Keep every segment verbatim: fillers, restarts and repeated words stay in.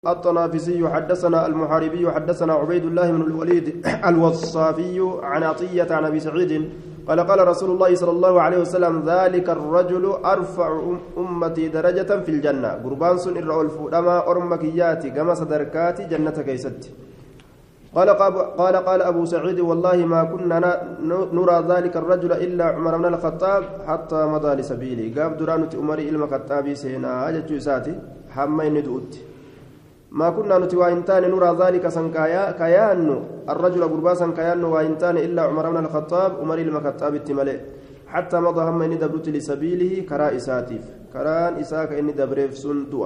الطنافسي حدثنا المحاربي حدثنا عبيد الله بن الوليد الوصافي عن عطية عن أبي سعيد قال قال رسول الله صلى الله عليه وسلم ذلك الرجل أرفع أمتي درجة في الجنة قربان سن إرأوا الفؤلما أرمكياتي كما صدركاتي جنة كيست قال قال قال أبو سعيد والله ما كنا نرى ذلك الرجل إلا عمر بن الخطاب حتى مضى لسبيلي قاب درانة أمري إلما خطابي سينا أجت ساتي حمين دؤت ما كنا نتوائنتان نرى ذلك سنكايا كيان الرجل غرباسا كيان وإنتان إلا عمر بن الخطاب عمر المكتاب التملئ حتى مضى هم إني دبرت لسبيله كرا إساتيف كران إساك إني دبريف سندوة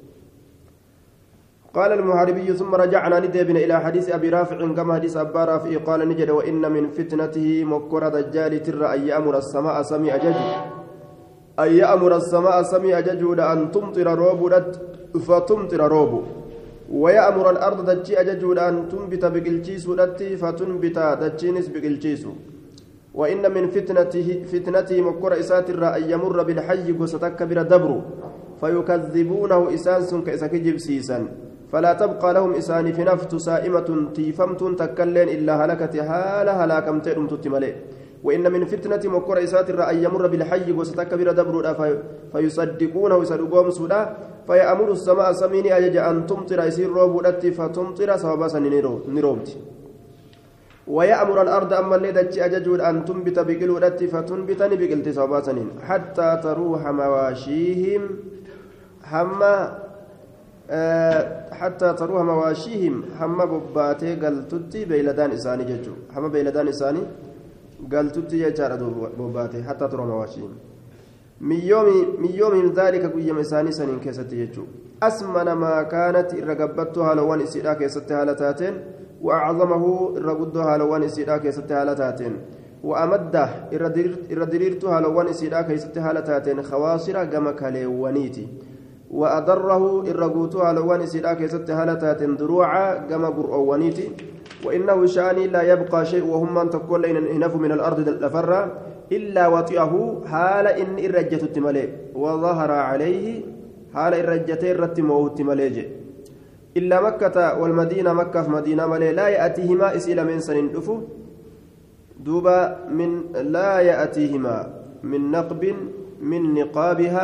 قال المحاربي ثم رجعنا ندبنا إلى حديث أبي رافع كما حديث أبا رافع قال نجد وإن من فتنته مكر دجال تر أن يأمر السماء سمي أجج أن يأمر السماء سمي أجج أن تمطر روب فتمطر روب ويأمر الأرض دجي أججود أن تنبت بقلتيس ودتي فتنبت دجينس بقلتيس وإن من فتنته فتنته مكر إسات أن يمر بالحي وستكبر دبر فيكذبونه إسانس كإسكجب سيسا فلا تبقى لهم إسان في نفت سائمة تيفمت تكلين إلا هلكت هالة هلاكم تئرم تتملئ وإن من فتنة مكر إسات أن يمر بالحي وستكبر دبر فيصدقونه يصدقون سودا فيأمر السماء سميني أجج أن تمطر يسير روبودت فتمطر سواباسا نروبت ويأمر الأرض أما اللي دجي أجج أن تنبت بقلودت فتنبتني بقلت سواباسا حتى تروح مواشيهم حما أه حتى تروح مواشيهم حما بباتي قلتتي بيلدان إساني ججو حما بيلدان إساني قلتتي يجار بباتي حتى تروح مواشيهم من يوم من يوم ذلك قيم إساني سنين كيست يجو أسمن ما كانت الرقبتها لوان إسيرا كيست هالتاتين وأعظمه الرقدها لوان إسيرا كيست هالتاتين وأمده الردريرتها لوان إسيرا كيست هالتاتين خواصر قمك لوانيتي وأضره الرقوتها لوان إسيرا كيست هالتاتين دروعا قمك رؤوانيتي وإنه شاني لا يبقى شيء وهم من تقول لين إنف من الأرض لفرا إلا وطئه حال إن إرجت التمالي وظهر عليه حال إرجتين رتمه التمالي إلا مكة والمدينة مكة في مدينة ملي لا يأتيهما إسئلة من سنين دفو دوبا من لا يأتيهما من نقب من نقابها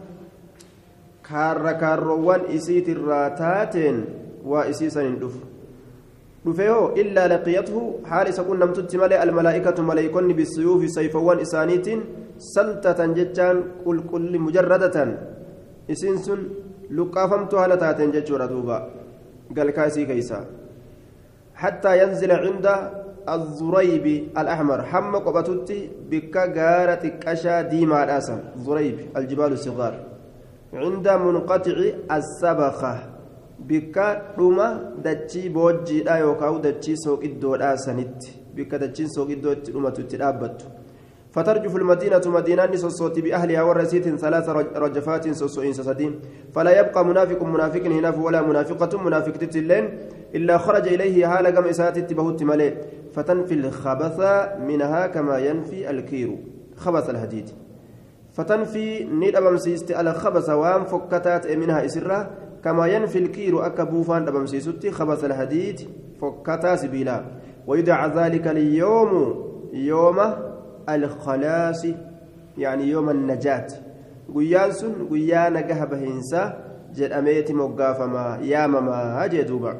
كار كاروان إسيت الراتات وإسي سنين دفو dhufeeho illaa laqiyathu haal isa qunnamtutti malee almalaa'ikatu maleeykonni bisuyuufi sayfawwan isaaniitiin saltatan jechaan qulqulli mujarradatan isiin sun luqqaafamtu haala taateen jechuudha duuba galkaa isii keeysa hattaa yanzila cinda الزريب الأحمر حم قبتوتي بك غارة قشا ديما راسا زريب الجبال الصغار عند منقطع السبخة bikka dhuma dachii boojjiidha yookaan dachii sooqiddoodhaa sanitti bikka dachiin sooqiddoo itti dhumatu itti dhaabbattu فترجف المدينة مدينة سوسوت بأهلها ورسيت ثلاث رجفات سوسوين سسدين فلا يبقى منافق منافق هنا ولا منافقة منافق تتلين إلا خرج إليه هال قم إسات تبهت ملئ فتنفي الخبث منها كما ينفي الكير خبث الهديد فتنفي نيد أبمسيست على خبث وام فكتات منها إسرة كما ينفي الكير أكبوفان أبمسيستي خبث الهديد فكتا سبيلا ويدعى ذلك اليوم يوم الخلاص يعني يوم النجاة قيان سن قيان قهب هنسا جد أميت مقافما يا ماما هجدوبا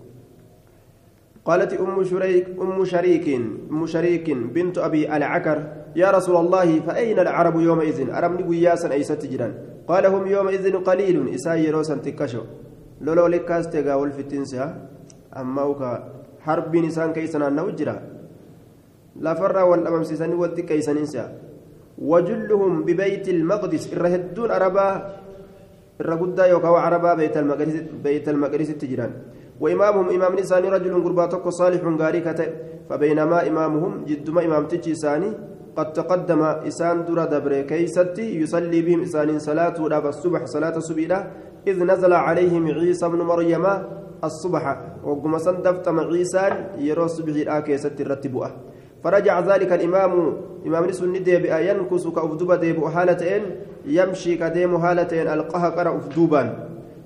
قالت أم شريك أم شريك أم شريك بنت أبي العكر يا رسول الله فأين العرب يومئذ أرمني قياسا أي ستجرا قال هم يومئذ قليل إساي روسا تكشو لولو لكاس تقاول في التنسى أما وكا حرب نسان كيسنا نوجرا لا فرا والأمام سيساني ودي كيسانينسا وجلهم ببيت المقدس الرهدون عربا الرقدا يوكاو عربا بيت المقدس بيت المقدس التجران وإمامهم إمام نساني رجل قرباتك صالح غاريكة فبينما إمامهم جدما إمام تجيساني قد تقدم إسان درا دبر كيستي يصلي بهم إسان صلاة وداب الصبح صلاة سبيلة إذ نزل عليهم عيسى بن مريم الصبح وقم صندفت مع عيسى يرى الصبح الآكي ست الرتبوه فرجع ذلك الإمام إمام نسون ندي ينكس كأفدوبة ديب حالتين يمشي كديم حالتين القهقر أفدوبا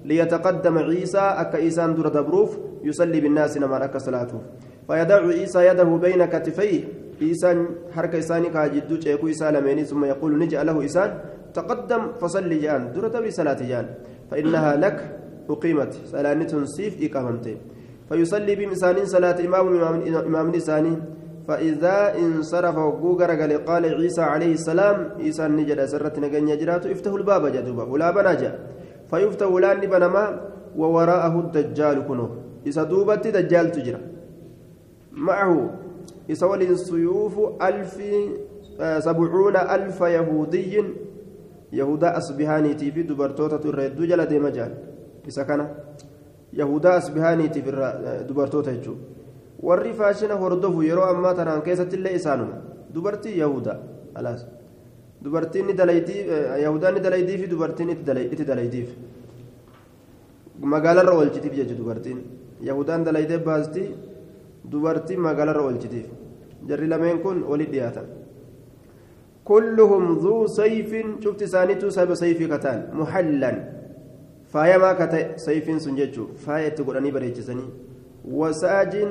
ليتقدم عيسى أكا إيسان در دبروف يصلي بالناس نما أكا صلاته فيدع عيسى يده بين كتفيه إيسان حركة إيساني كاجدو تشيكو إيسان لميني ثم يقول نجي له إيسان تقدم فصلي جان در دبري صلاة جان فإنها لك أقيمت صلاة تنسيف إقامتي فيصلي بمسان صلاة إمام إمام نساني فإذا انصرف وقوقر قال عيسى عليه السلام عيسى نجد سرت نجن يجرات افتح الباب جدوبا ولا بناجا فيفتح ولان بنما ووراءه الدجال كنوه إذا دوبت دجال تجرى معه يسول السيوف ألف سبعون ألف يهودي يهودا أصبهاني تيفي دبرتوتا الرد جلد مجال إذا كان يهودا أصبهاني تيفي دبرتوتا يجو warri faashina hordofu yeroo ammaa tanaan keessatti illee isaanuma dubartii yahuda alaas dubartiin ni dalaytii yahudaan ni dalaytii fi dubartiin itti dalaytiif magaalarra oolchitiif jechuudha dubartiin yahudaan dalaytee baasti dubartiin magaalarra oolchitiif jarri lameen kun walitti dhiyaatan kulluhum dhuu sayfin cufti isaaniitu saba sayfii kataan muhallan faayamaa kate sayfiin sun jechuudha faaya itti godhanii bareechisanii wasaajin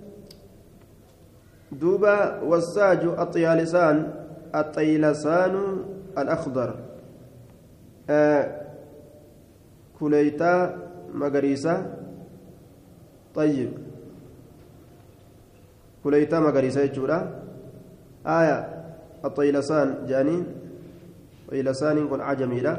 دوبا والساج الطيالسان الطيلسان الأخضر آه كليتا مغريسة طيب كليتا مغريسة يجورا آية الطيلسان جاني طيلسان يكون عجمي لا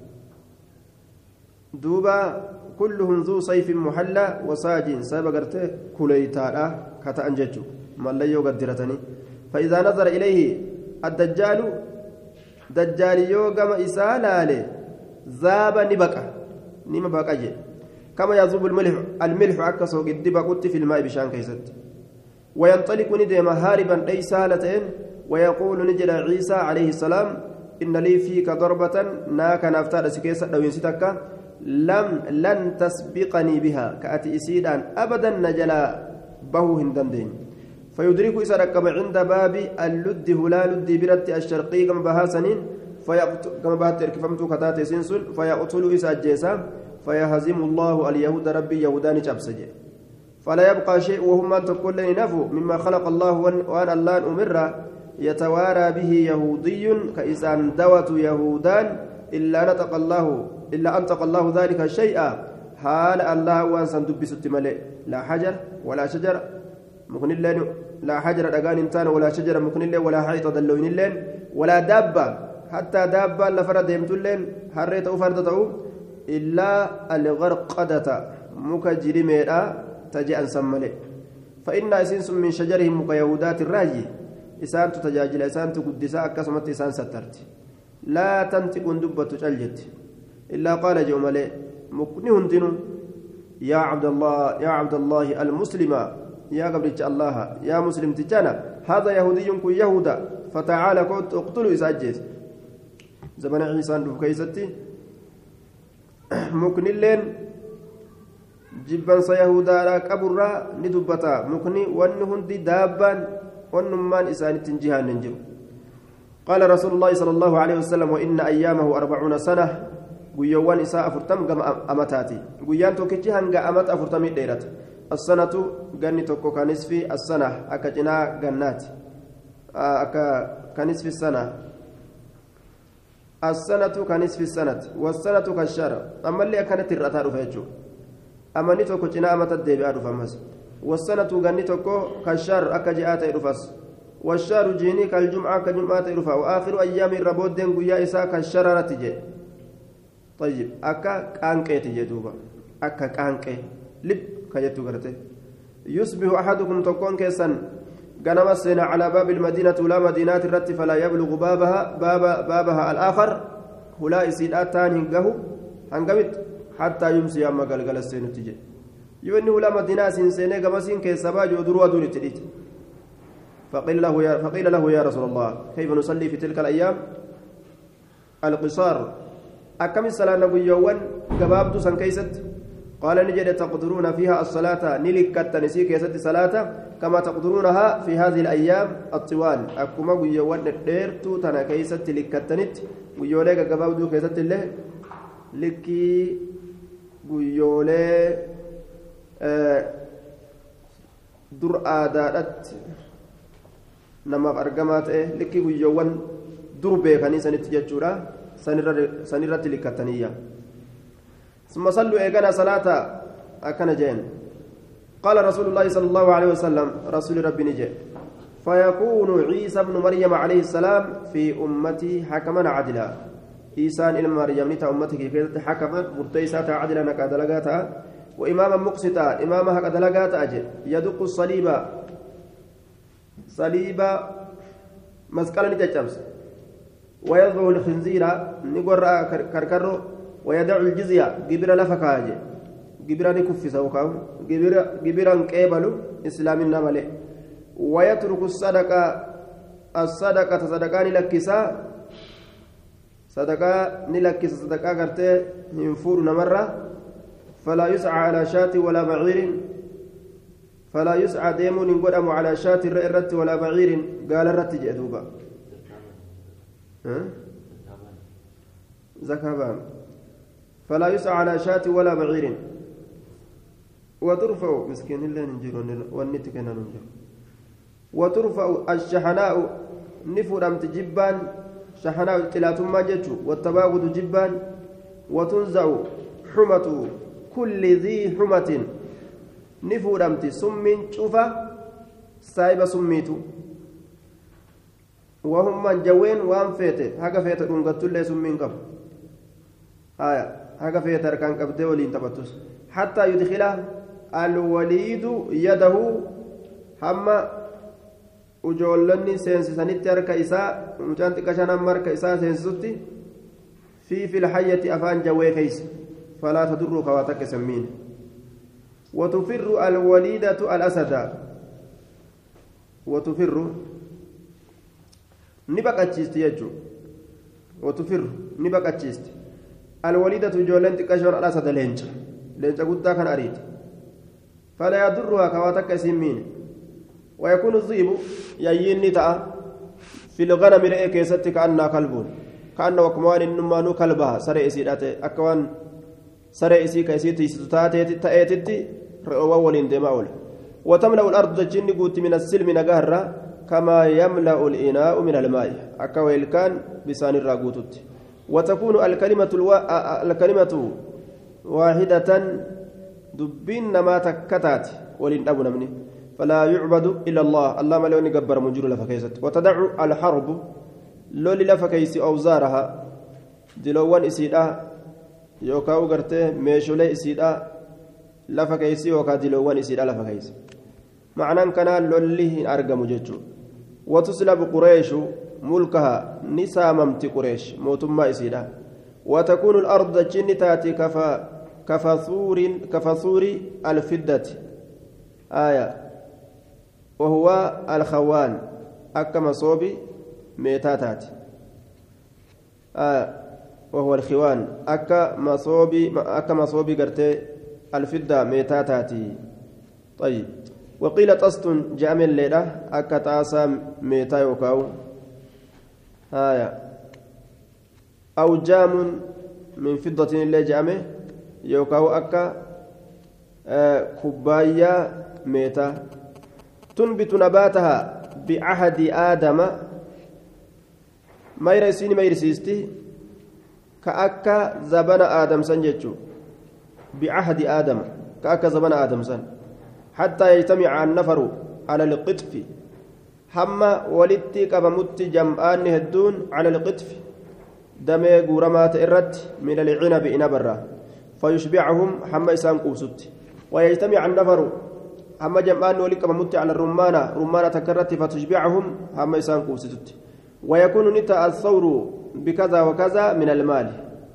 دوبا كلهم ذو صيف محلى وساج سابقرته كليتا لا كتا أنججو ماليو قدرتني فإذا نظر إليه الدجال دجال يوغم إسالة عليه ذاب نبكى نما بقى جي كما يذوب الملح الملح عكسه قد بقت في الماء بشان كيست وينطلق ندم هاربا ليس هالتين ويقول نجد عيسى عليه السلام إن لي فيك ضربة ناك نفتاد سكيسة لو ينسيتك لم لن تسبقني بها كأتي إسيدان أبدا نجلا به هندندين فيدرك إذا ركب عند باب اللد هلا لد برت الشرقي كما بها سنين فيقتل كما بها تركفمت كتات سنسل فيقتل إذا جيسا فيهزم الله اليهود ربي يهودان جبسج فلا يبقى شيء وهم أن تقول لي نفو مما خلق الله وأن الله أمر يتوارى به يهودي كإذا دوت يهودان إلا نطق الله إلا أنطق الله ذلك الشيء حال الله وأن سندبس التملئ لا حجر ولا شجر مكن اللين لا حجر دغان انتان ولا شجر مكن اللين ولا حيط دلوين اللين ولا دابة حتى دابة لفرد يمتلين حريت وفردته إلا الغرقدة مكجر ميرا تجي أن سمله فإن أسنس من شجرهم مكيهودات الراجي إسان تتجاجل إسان تقدسا أكسمت إسان سترت لا تنطق دبة تجلت إلا قال جمله مكنهن دين يا عبد الله يا عبد الله المسلم يا قبل الله يا مسلم تجانا هذا يهودي كن يهودا فتعالى قلت اقتلوا إساجيس زمن عيسى ندوف كيستي مكن اللين جبان سيهودا لا كبرا ندبتا مكني ونهن دي دابان ونمان إسان تنجيهان ننجو قال رسول الله صلى الله عليه وسلم وإن أيامه أربعون سنة قيوان إساء أفرتم قم أمتاتي قيان توكيجيهان قم أمت أفرتمي ديرت السنة غني توكو كنصف السنة أكا جنا غنات أكا كنصف السنة السنة كنصف السنة والسنة كالشهر أما اللي كانت الرتار فيجو أما ني توكو جنا أمت الدبي أعرف أمس والسنة غني توكو كالشهر أكا جاءت يرفس والشهر جيني كالجمعة كجمعة يرفع وآخر أيام الربود دين قيا إساء كالشهر تجي طيب أكا كانكي تجي دوبا أكا كانكي لب كجت غرته يصبح أحدكم تكون كيسا غنم السنة على باب المدينة ولا مدينات الرت فلا يبلغ بابها باب بابها الآخر هلا يسيد أتان هنجه هنجمت حتى يمسي أما قلقل السنة تجي يوني ولا مدينة سين سنة جمسين كيسبا جودروا دون تريت فقيل له يا فقيل له يا رسول الله كيف نصلي في تلك الأيام القصار أكم الصلاة نبي يوان جبابت سن كيست قال نجد تقدرون فيها الصلاة نلكت نسيك يا ست صلاة كما تقدرونها في هذه الأيام الطوال أكما ويوان ديرتو تنا كيست لكتنت ويوليك قبابدو كيست الله لكي guyyoolee dur aadaadhaatti namaaf argamaa ta'e likki guyyoowwan dur beekanii sanitti jechuudha sanirratti likkataniyya ثم صلوا إيقنا صلاة أكن جين قال رسول الله صلى الله عليه وسلم رسول ربي نجي فيكون عيسى بن مريم عليه السلام في أمتي حكما عدلا إيسان إلى مريم نتا أمتك كيف حكما مرتيسات عدلا نكادلقاتها وإماما مقسطا إمامها كادلقات أجل يدق الصليب صليب مسكالا نتجمس ويضع الخنزير نقر كركرو ويدع الجزية جبر لفكاجي جبر نكفس وكاو جبر جبرا كيبلو إسلام النملة ويترك الصدقة الصدقة صدقان لكسا صدقة نلكس صدقة كرتة ينفور نمرة فلا يسعى على شاة ولا بعير فلا يسعى ديمون ينقدم على شاة الرت ولا بعير قال الرت جئدوبا زكابان فلا يسعى على شاة ولا بعير وترفع مسكين الله ننجر ونتكنا ننجر وترفع الشحناء نفرمت جبان شحناء تلاتما جتشو والتباغد جبان وتنزع حمة كل ذي حمة نفرمت سم شوفا سايب سميتو وهم من جوين وان فيته هكا فيته دونغتو اللي سمين قبل آية هكا فيته ركان قبل ولين تبتس حتى يدخله الوليد يده هما ujoolonni seensisanitti harka isaa mucaan xiqqashaan harka isaa seensisutti fi filhayyati afaan jawwee keeysa falaa tadurru kawaa takka sammiin watufirru alwaliidatu alasada watufirru ni baqachiisti jechuu watufirru ni baqachiisti alwaliidatu ijoolleen xiqqashaan alasada leenca leenca guddaa kan ariiti falaa yadurruhaa kawaa takka simmiin ويكون الذئب يجيني تاء في الغنم رئي كيست كأنها كلب كأن وكمان إنما نو كلبها سرع سيدات أكوان سرع سي كيسيت ستات تأتت رؤوا ولين دماول وتملأ الأرض تجني قوت من السلم نجهرة كما يملأ الإناء من الماء أكويل كان بسان الراقوت وتكون الكلمة الوا... الكلمة واحدة دبين ما تكتات ولين أبو نمني فلا يعبد إلا الله الله ما لوني جبر مجرو لفكيست وتدع الحرب لولي لفكيس أوزارها دلوان إسيدا يوكاو غرتي ميشولي إسيدا لفكيس يوكا دلوان إسيدا لفكيس معنى كان لولي أرقم ججو وتسلب قريش ملكها نساممت قريش موتما إسيدا وتكون الأرض جنتاتي كفا كفثور كفثور الفدة آية وهو الخوان أكما صوبي ميتاتات آه وهو الخوان أكما صوبي أكما صوبي قرتي الفدة ميتاتاتي طيب وقيل طست جامل الليلة أكا تاسا ميتا يوكاو آية أو جام من فضة اللي جامه يوكاو أكا آه كوبايا ميتا تنبت نباتها بعهد آدم ما يرسيني ما يرسيستي كأكا زبن آدم سنجتشو بعهد آدم كأكا زبن آدم سن حتى يجتمع النفر على القطف حما ولدتي كبمت جمعان هدون على القطف دمي قرمات الرد من العنب إنبرة فيشبعهم حما يسان قوسط ويجتمع النفر أما جمعان ولك ممت على الرمانة رمانة تكرت فتشبعهم هم يسان قوسست ويكون نتا الثور بكذا وكذا من المال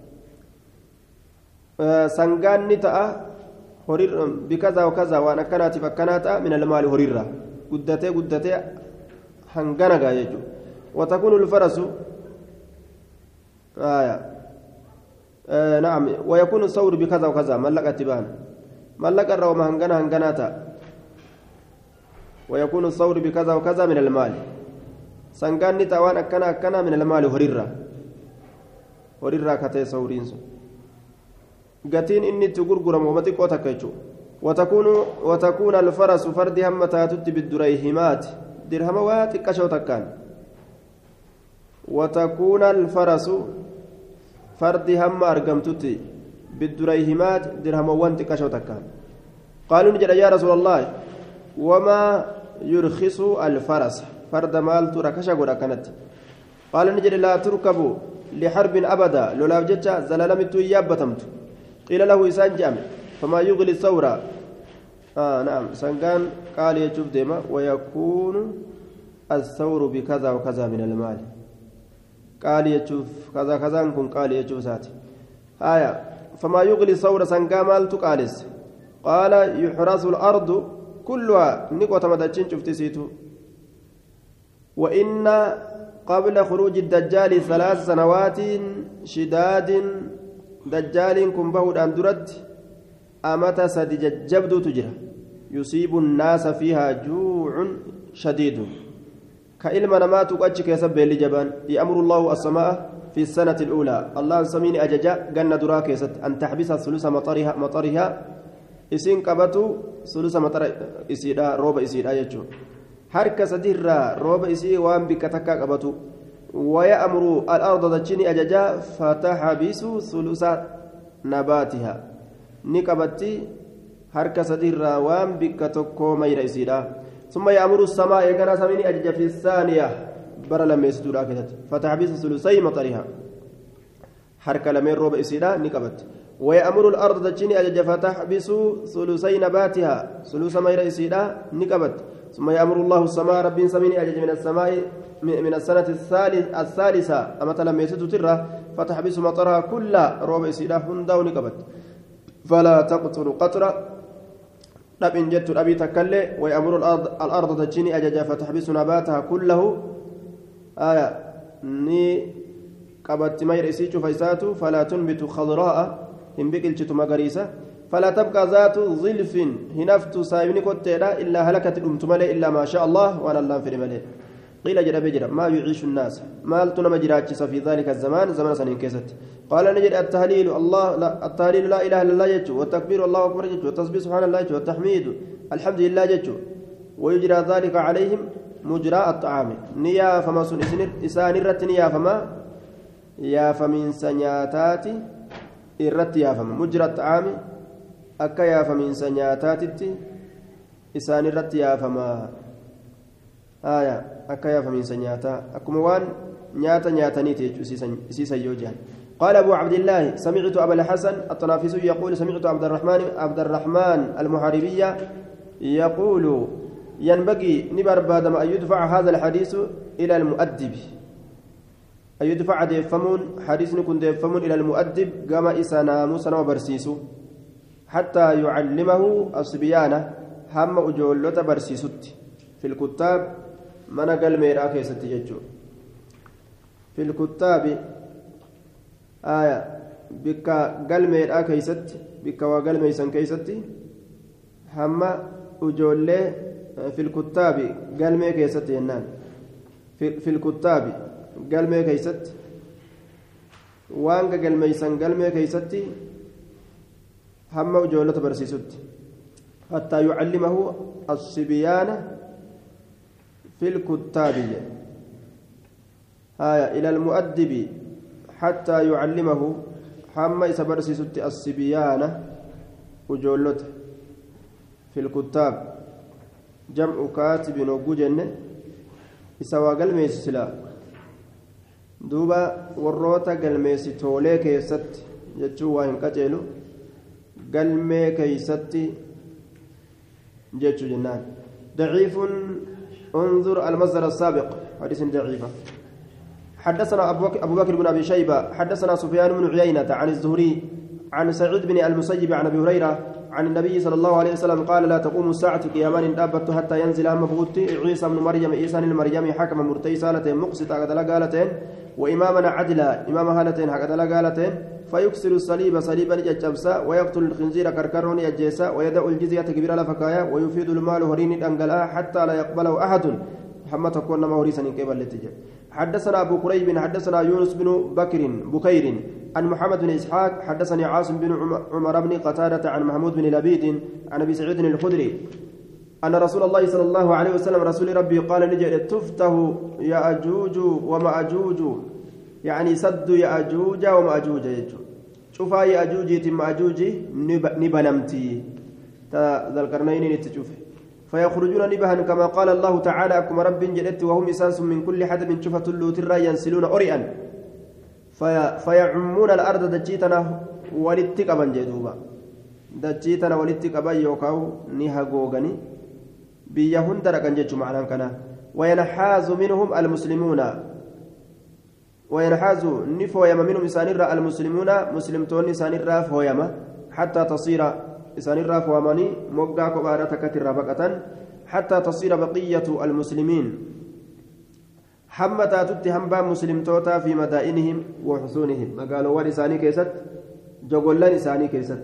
آه سنغان نتا هرير بكذا وكذا وانا كانت فكانت من المال هريرة قدتي قدتي هنغانا يجو وتكون الفرس آية آه نعم ويكون الثور بكذا وكذا ملك اتبان ملك الروم هنغانا هنغاناتا ويكون الثور بكذا وكذا من المال سنغان نتاوان أكنا أكنا من المال هريرة هريرة كتي ثورين قتين إني تقرقرم ومتك وتكجو وتكون وتكون الفرس فرد هم تاتت بالدريهمات درهموات كشوتكان وتكون الفرس فرد هم أرقمتت بالدريهمات درهموات كشوتكان قالوا نجد يا رسول الله وما يرخص الفرس فرد مال تركش كانت قال نجد لا تركبوا لحرب أبدا لولا جتة زلالمت يابتمت قيل له إسان جامع فما يغلي الثورة آه نعم سنقان قال يشوف ديما ويكون الثور بكذا وكذا من المال قال يشوف كذا كذا نكون قال يشوف ساتي آية فما يغلي الثور سنقان مال تقالس قال يحرس الأرض كلها نقوة مدتشين شفت سيتو وإن قبل خروج الدجال ثلاث سنوات شداد دجال كن بهود أندرت أمتى سدججبد تجرى يصيب الناس فيها جوع شديد كإلما نمات أجك يسب لجبان يأمر الله السماء في السنة الأولى الله سميني أججا جنة دراك يست أن تحبس ثلث مطرها مطرها إسين كبتو ثلث مطر إسيدا روب إسيدا يجو حركة سديرا روب إسي وان بكتكا كبتو ويأمر الأرض تجني أججا فتحبس ثلث نباتها نكبتي حركة سديرا وان بكتكو مير إسيدا ثم يأمر السماء يكنا سميني أججا في الثانية برا لما يسدودا كتت فتحبس ثلثي مطرها حركة لما روب إسيدا نكبت ويأمر الأرض تجني أججا فتحبس ثلثي نباتها ثلث مير إسيدا نكبت ثم يأمر الله السماء رب سميني أجج من السماء من السنة الثالث الثالثة أما لما يسد ترى فتحبس مطرها كل روب إسيدا هندا ونكبت فلا تقتل قطرة نبين جت أبي تكلي ويأمر الأرض الأرض تجني أججا فتحبس نباتها كله آية ني قبت مير إسيج فيساتو فلا تنبت خضراء إن بقلت مغريسة فلا تبقى ذات ظلف هنفت سايبني كتيرا إلا هلكت الأمتمالي إلا ما شاء الله وأنا الله في الملئ قيل جرى بجرى ما يعيش الناس ما لتنا مجراتش في ذلك الزمان زمان سنين كيست قال نجد التهليل الله لا التهليل لا إله إلا الله يجو والتكبير الله أكبر يجو والتصبيح سبحان الله يجو والتحميد الحمد لله يجو ويجرى ذلك عليهم مجرى الطعام نيا فما سن إسان الرت نيا فما يا فمن سنياتات الرت يا فما مجرى الطعام akka yaafamiinsa nyaataatitti isaan irratti yaafamaa aya akka yaafamiinsa nyaataa akkuma waan nyaata nyaataniiti jechuun isiisan yoo jedhan قال أبو عبد الله سمعت أبا الحسن الطنافسي يقول سمعت عبد الرحمن عبد الرحمن المحاربية يقول ينبغي نبر بعد ما أن يدفع هذا الحديث إلى المؤدب أن يدفع ديفمون حديث نكون ديفمون إلى المؤدب كما إسانا موسى وبرسيسو حتى يعلمه الصبيانة هم أجولة برسيسوت في الكتاب من قال ميرا كيست يجو في الكتاب آية بك قال ميرا كيست بك وقال ميسن كيست هم أجولة في الكتاب قال مي كيست ينان في, في الكتاب قال مي كيست وانك قال ميسن قال مي كيست هم وجولة برسيسوت حتى يعلمه الصبيان في الكتاب هاي إلى المؤدب حتى يعلمه هم برسيسوت الصبيان وجولة في الكتاب جمع كاتب وجوجن يسوى قلمي سلا دوبا وروتا قلمي ستوليك يست يجوا وين كتلو قلمي كيستي جيتشو جنان ضعيف انظر المصدر السابق حديث ضعيفة حدثنا أبو بكر بن أبي شيبة حدثنا سفيان بن عيينة عن الزهري عن سعيد بن المسيب عن أبي هريرة عن النبي صلى الله عليه وسلم قال لا تقوم الساعة قياما دابت حتى ينزل هم بغوت عيسى بن مريم عيسى المريم حكم مرتي سالتين مقسط هكذا قالتين وإمامنا عدلا إمام هالتين هكذا قالتين فيكسر الصليب صليبا ججبسا ويقتل الخنزير كركرون يجيسا ويدع الجزية كبيرة لفكايا ويفيد المال هرين الأنقلاء حتى لا يقبله أحد محمد تكون مهوريسا قبل الاتجاه حدثنا أبو كريب حدثنا يونس بن بكر بكير عن محمد بن إسحاق حدثني عاصم بن عمر بن قتادة عن محمود بن لبيد عن أبي سعيد الخدري أن رسول الله صلى الله عليه وسلم رسول ربي قال نجد تفته يأجوج ومأجوج يعني سد يأجوج ومأجوج شوفا يأجوج مأجوج نبنمتي ذا القرنين نتشوف فيخرجون نبها كما قال الله تعالى كما رب جلت وهم إساس من كل حدب شفة اللوتر ينسلون أريئا في فيعمون الأرض دجيتنا ولتقبا جدوبا دجيتنا ولتقبا يوكاو نها غوغني بيهن دركا جيتشو معنا كنا وينحاز منهم المسلمون وينحاز نفو يما منهم إسانير المسلمون مسلمتون إسانير فويما حتى تصير إسانير فواماني موقع كبارة كتر بقة حتى تصير بقية المسلمين حمتا تتهم مسلم توتا في مدائنهم وحصونهم قالوا ولساني كيست جغل لساني كيست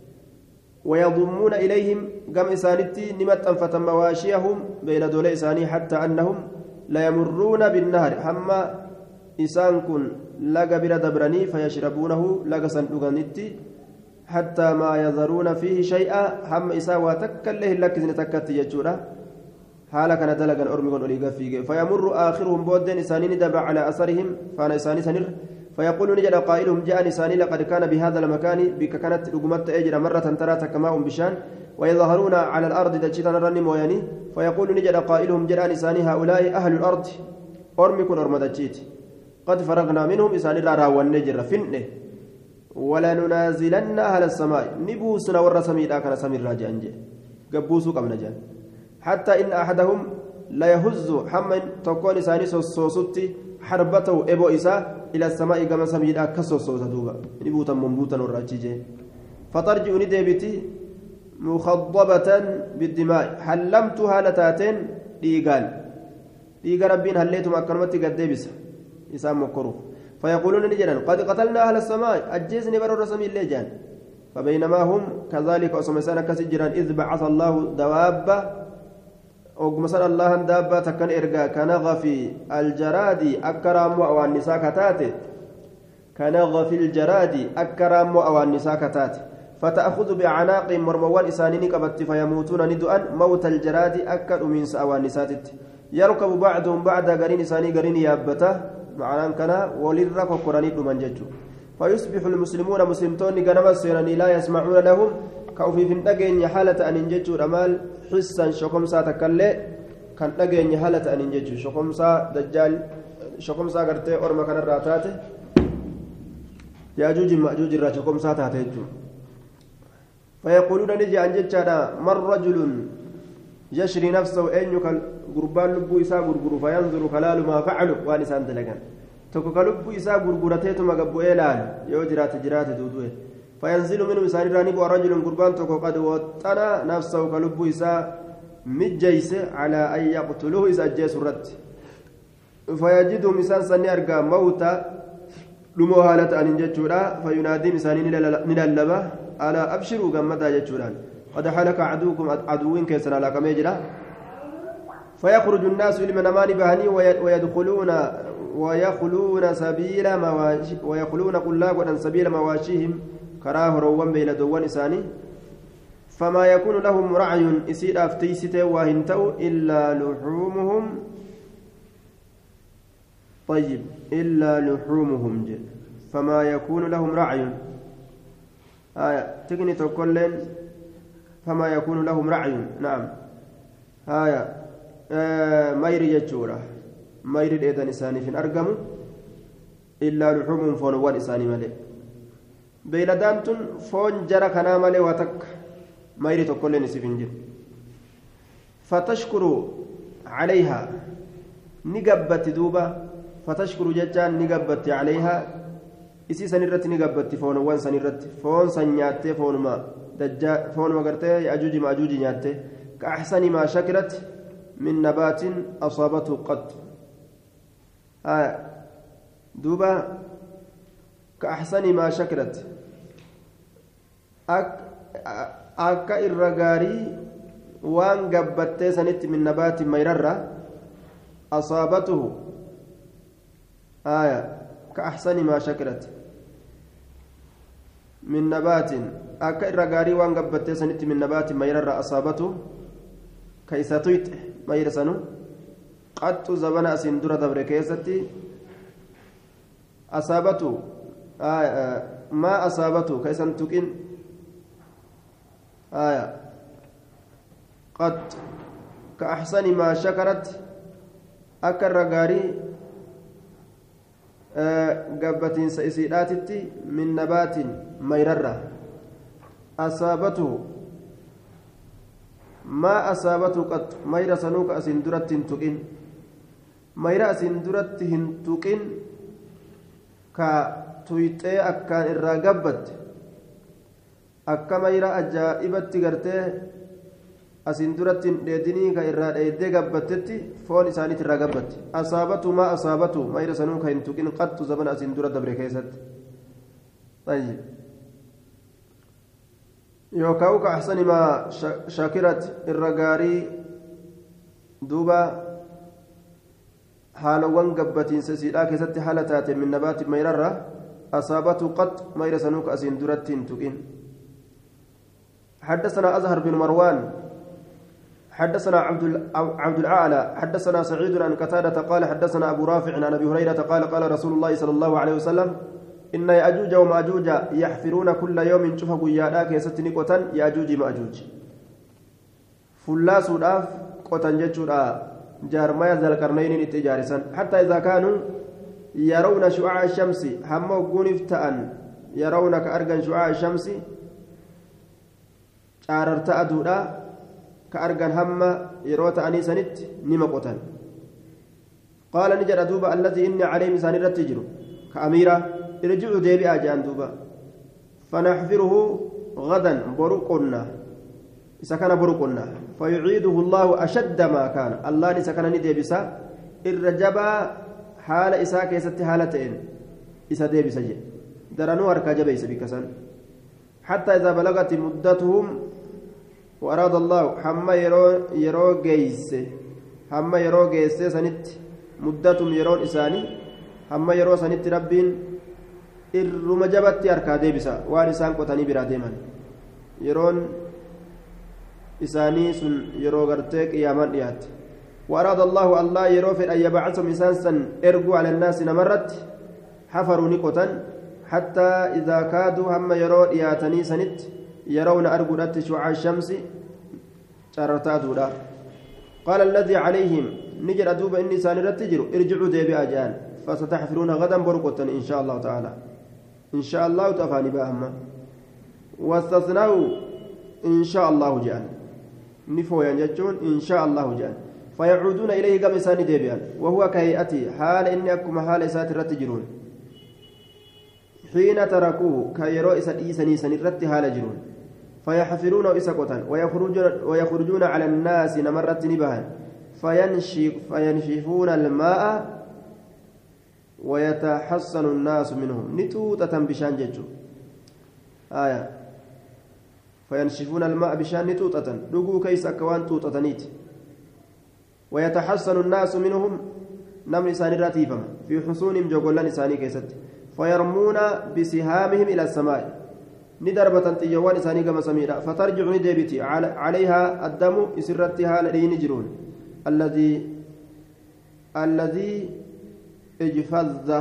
ويضمون إليهم قم إسانتي نمت أنفة مواشيهم بين دول إساني حتى أنهم لا يمرون بالنهر حما إسان كن لقى بلا دبرني فيشربونه لقى سندوغانتي حتى ما يذرون فيه شيئا حما إسا وتكله لك زنتكت يجورا حالا كان دلقا أرمغون أوليغا فيه فيمر آخرهم بودين إساني ندب على أثرهم فأنا إساني سنر فيقول نجد قائلهم جاء إساني لقد كان بهذا المكان بك كانت رقمت أجر مرة ترى كماء بشان ويظهرون على الأرض دجتنا رنم ويني فيقول نجد قائلهم جاء إساني هؤلاء أهل الأرض أرمكن أرمدجيت قد فرغنا منهم إساني رارا والنجر فنه ولا ننازلن أهل السماء نبوسنا والرسمي لا كان سمير راجع أنجي قبوسوا قبل نجان حتى إن أحدهم لا يهز حمن تكون إساني صوصتي حربته إبو إسا إلى السماء كما سميدا كسوسو دوبا نبوتا منبوتا والراجيجي فترجع ندبتي مخضبة بالدماء حلمتها لتاتين ديقال ديقال ربين هليتم أكرمتي قد ديبس إسام مكروف فيقولون نجدا قد قتلنا أهل السماء أجيزني برو الرسمي الليجان فبينما هم كذلك أسمسانا كسجران إذ بعث الله دوابة ومثلا الله دابة تكن إرجع كنغف الجراد أكرم والنساء كتات كنغف الجراد أكرم والنساء كتات فتأخذ بعناق مرموان إسانين كبت فيموتون ندؤا موت الجراد أكر من والنساء يركب بعضهم بعد قرين إساني قرين يابته معناه كنا وللرك قراني من ججو فيصبح المسلمون مسلمتون جنب السيران لا يسمعون لهم كوفي في النجين حالة أن ينججوا رمال حسا شكم سا تكلي كان نجين حالة أن ينججوا شكم سا دجال شكم سا قرتي أرما كان الراتات يأجوج مأجوج الرا شكم سا تاتيجو فيقولون نجي عن ججانا من رجل يشري نفسه أن يكل قربان لبو إسا قرقر فينظر خلال ما فعلوا وانسان دلقان تكو كلبو إسا قرقرتيتم قبو إيلان يو جرات جرات دودوه فينزل منه مسار رانب ورجل قربان تكو قد وطنا نفسه كلبو إسا مجيس على أن يقتلوه إسا جيس الرد فيجده مسان سني أرقى موتا لمو هالة أن ينججورا فينادي مساني نلالبا على أبشروا قمتا يجوران قد حلق عدوكم عدوين كيسنا لك ميجرا فيخرج الناس لمن أمان بهني ويدخلون ويخلون سبيل مواشي ويخلون قلاب سبيل مواشيهم كراه روان بين دوان إساني فما يكون لهم رعي إسيد أفتيسته وهنتو إلا لحومهم طيب إلا لحومهم جل فما يكون لهم رعي آية تكني تقولين فما يكون لهم رعي نعم آية آه ميري يجورة ميري الإيدان إساني في أرقم إلا لحومهم فنوان إساني ملئ beeyladaan tun foon jara kanaa malee waa takka mayri tokkolleen isiif hin jiru fatashkuru calayhaa ni gabbatti duuba fatashkuru jechaan ni gabbatti calayhaa isii san irratti ni gabbatti foonowwan san irratti foon san nyaattee foonuma dajjaa foonuma gartee ajuuji ma ajuuji nyaattee ka axsani maa shakirat min nabaatin asaabatu qad duuba ka axsani maa shakirat akka irra gaarii waan gabbattee sanitti min nabaatin mayrarra asaabatuhu aya ka axsani maa shakirat من نبات أكا الرقاري وان قبت سنت من نبات ما يرى أصابته كيساتويت ما يرسنو قد زبنا أسندرة دبر كيستي أصابته آه آه ما أصابته كيسنتكين آية قد كأحسن ما شكرت أكا الرقاري قبتين سيسيراتي من نبات ميررة أصابته ما أصابته قد مير سنوك أسندرت تقين مير أسندرت تقين كتويتي أكان الرقبت أكا مير أجائبت قرتي أسندرت ديدني كإراد إيدي قبتتي فون إسانيت الرقبت أصابته ما أصابته مير سنوك هنتقين قد زمن أسندرت دبركيست طيب yookaan ka ahsani maa shakirat irra gaarii duuba haalawwan gabbatiinsa siidhaa keessatti haala taate min nabaati mayrarra asaabatu qad mayra sanuuka asiin duratti hin tuqin حدثنا أزهر بن مروان حدثنا عبد عبد الأعلى حدثنا سعيد عن قتادة قال حدثنا أبو رافع عن أبي هريرة قال قال رسول الله صلى الله عليه وسلم إن يأجوج ومأجوج يحفرون كل يوم شوفوا قيادا كيستني قتن يأجوج مأجوج فلاس الأف قتن جتشورا جارمايا ذا القرنين التجارسا حتى إذا كانوا يرون شعاع الشمس هم وقون افتأن يرون كأرجن شعاع الشمس شاررت أدودا كأرجن هم يروت أنيسنت نما قتن قال نجر أدوب الذي إني عليه مسان الرتجر كأميرة ارجعوا ديبئا جان دوبا فنحفره غدا برقنا إذا كان برقنا فيعيده الله أشد ما كان الله إذا كان نديبسا الرجبا حال إساء كيست حالتين إساء ديبسا جي درانو أركا جبيس بكسان حتى إذا بلغت مدتهم وأراد الله حما يرو يرو جيس حما يرو جيس سنت مدتهم يرون إساني حما يرو سنت ربين irruma jabatti harkaa deebisa waan isaan qotanii biraa deeman yeroon isaanii sun yeroo gartee qiyaamaan dhiyaatte وأراد الله الله يروفد أن يبعثهم إنسانسا إرجو على الناس نمرت حفروا نقطا حتى إذا كادوا هم يرون ياتني سنت يرون أرجو شعاع الشمس شرطاتوا قال الذي عليهم نجر أدوب إني سانرت تجروا ارجعوا ديبي أجان فستحفرون غدا برقة إن شاء الله تعالى إن شاء الله تفاني بأهما واستثنوا إن شاء الله جان نفو ينجون إن شاء الله جان فيعودون إليه كم إنسان ديبيان وهو كهيئتي حال إني أكما حال إسات الرتجرون حين تركوه كيرو إسات إيساني سنرت حال جرون فيحفرون إسقطا ويخرجون, ويخرجون على الناس نمرت نبها فينشف فينشفون الماء ويتحسن الناس منهم نتوتة بشان ججو آية فينشفون الماء بشان نتوتة لقوا كيس أكوان توتة نيت ويتحسن الناس منهم نم لسان راتيفم في حصونهم جوغولا لساني كيست فيرمون بسهامهم إلى السماء ندربة تيوان لساني كما سميرا فترجع ندبتي عليها الدم إسرتها لدين جرون الذي الذي اجفظ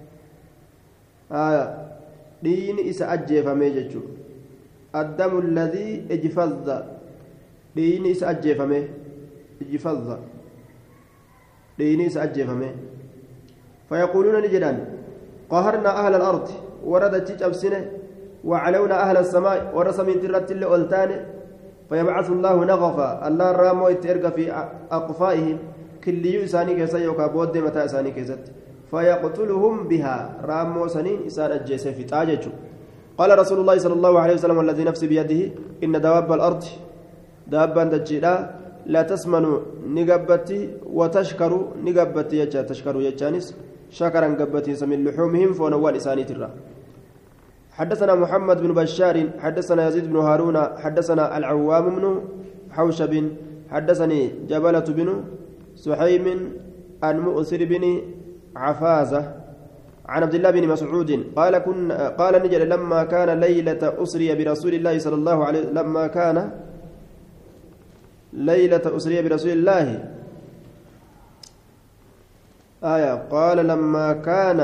آية دين إسا أجيف ميججو الدم الذي اجفظ دين إسا أجيف مي اجفظ دين إسا أجيف مي فيقولون نجدان قهرنا أهل الأرض وردت تجبسنه وعلونا أهل السماء ورسم ترت اللي فيبعث الله نغفا الله رامو يترقى في أقفائهم كل يساني كيسا يوكا بود متى إساني كيست فيقتلهم بها رامو سنين إسان الجيس في تاجج قال رسول الله صلى الله عليه وسلم والذي نفسي بيده إن دواب الأرض دابا تجيلا لا تسمن نقبتي وتشكر نقبتي يجا تشكر يجانس شكرا قبتي سمن لحومهم فونوال إساني ترى حدثنا محمد بن بشار حدثنا يزيد بن هارون حدثنا العوام بن حوشب حدثني جبلة بن سحيم عن مؤسر بن عفازة عن عبد الله بن مسعود قال كن قال نجل لما كان ليلة أسري برسول الله صلى الله عليه وسلم لما كان ليلة أسري برسول الله آية قال لما كان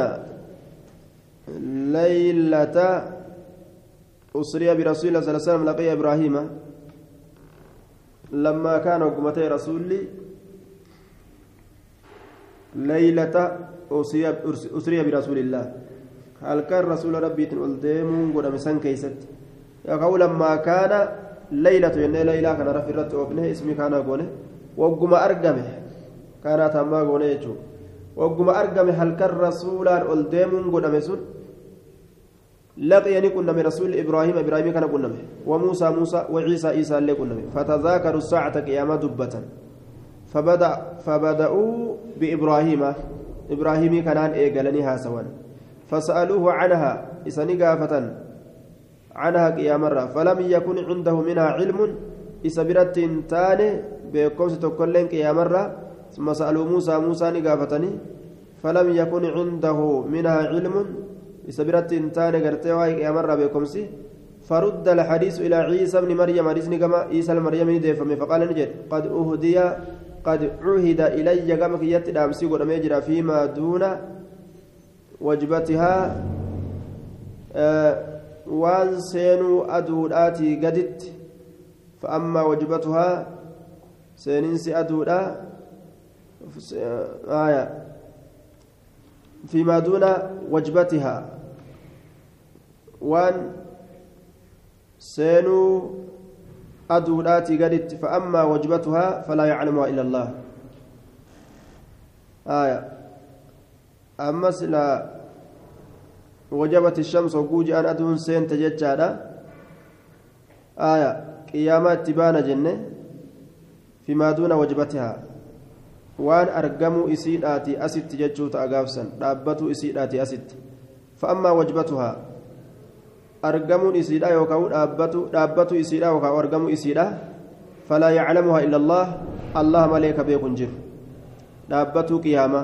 ليلة أسري برسول الله صلى الله عليه وسلم لقي إبراهيم لما كان قمتي رسولي ليلة أسري برسول الله هل كان رسول ربي تنقلديمون قد مسان كيست يقول لما كان ليلة ين ليلة كان رفرت وابنه اسمي كان قونه وقم أرقمه كانت أما قونه يجو وقم أرقمه هل كان رسول القلديمون قد مسون لقيني كنا من رسول إبراهيم إبراهيم كان كنا به وموسى موسى وعيسى عيسى اللي كنا به فتذاكروا الساعة قيامة دبة فبدأ فبدأوا بإبراهيم إبراهيم كان إيجالنيها سوا فسألوه عنها إساني قافة عنها قيامة فلم يكن عنده منها علم إسبرت تاني بكم ستكلن قيامة ثم سألوا موسى موسى نقافتني فلم يكن عنده منها علم إسبرت تاني قرتي واي قيامة بكم سي فرد الحديث إلى عيسى بن مريم حديث نقما عيسى المريم ندفم فقال نجد قد أهدي قد عهد إلي قامك يتدام سيقول ميجرى فيما دون وجبتها آه وان سينو أدوداتي قدت فأما وجبتها سيننسي أدودا آية فيما دون وجبتها وان سينو أدولاتي قدت فأما وجبتها فلا يعلمها إلا الله آية أما سلا وجبت الشمس وقوج أن أدون سين تججادا آية قيامات تبان جنة فيما دون وجبتها وان أرقموا إسيداتي أسد تججو تأقافسا رابطوا إسيداتي أسد فأما وجبتها أرقموا إسيدا يوكاو رابطوا إسيدا يوكاو أرقموا إسيدا فلا يعلمها إلا الله الله مليك بيكون جر رابطوا قيامة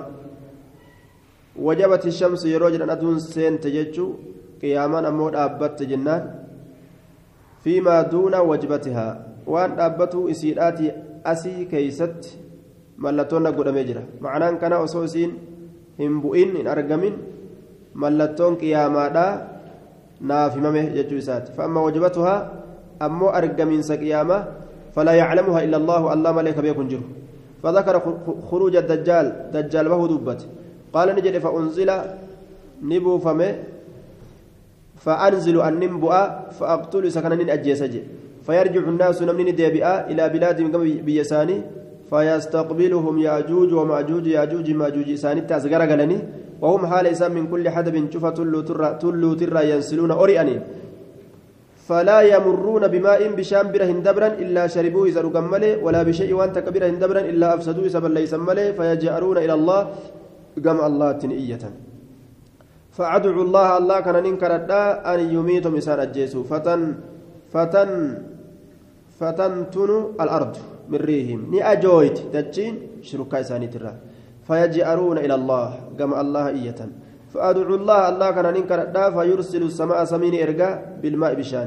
وجبت الشمس يروج أن أدون سين تججو قياما أمو رابط جنان فيما دون وجبتها وان رابطوا إسيداتي أسي كيست ملتون قد مجرى معناه كان أسوسين هم بؤين إن أرقمين ملتون قياما دا نافمه جتوسات فأما وجبتها أمو أرقمين سقيامة فلا يعلمها إلا الله الله ملك بيكون جره فذكر خروج الدجال دجال وهو دبت قال نجد فأنزل نبو فمه فأنزل النبوء فأقتل سكنين أجيسج فيرجع الناس نمن ديبئا إلى بلادهم بيساني فيستقبلهم ياجوج وماجوج ياجوج ماجوج ساني تازغر غلني وهم حال إسام من كل حدب شفة تلو ترى ينسلون أريئني فلا يمرون بماء بشام برهن دبرا إلا شربوه إذا رقمله ولا بشيء وانت كبرهن دبرا إلا أفسدوه إذا بل يسمله فيجأرون إلى الله قم الله تنئية فأدعو الله الله كان ننكر أن يميتهم إسان الجيسو فتن فتن فتنتن الأرض من ريهم ني أجويت دجين شركا إساني ترى فيجأرون إلى الله كما الله إية فأدعو الله الله كان ننكر فيرسل السماء سمين إرقاء بالماء بشان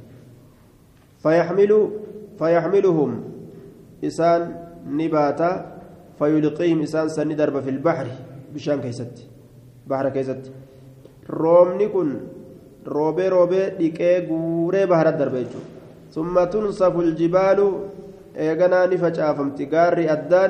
فيحمل فيحملهم إسان نباتا فيلقيهم إسان سندرب في البحر بشان كيست بحر كيست رومني كن روبي روبي ديكي غوري بحر الدربيجو ثم تنصف الجبال إيغانا نفجافمت غاري أدان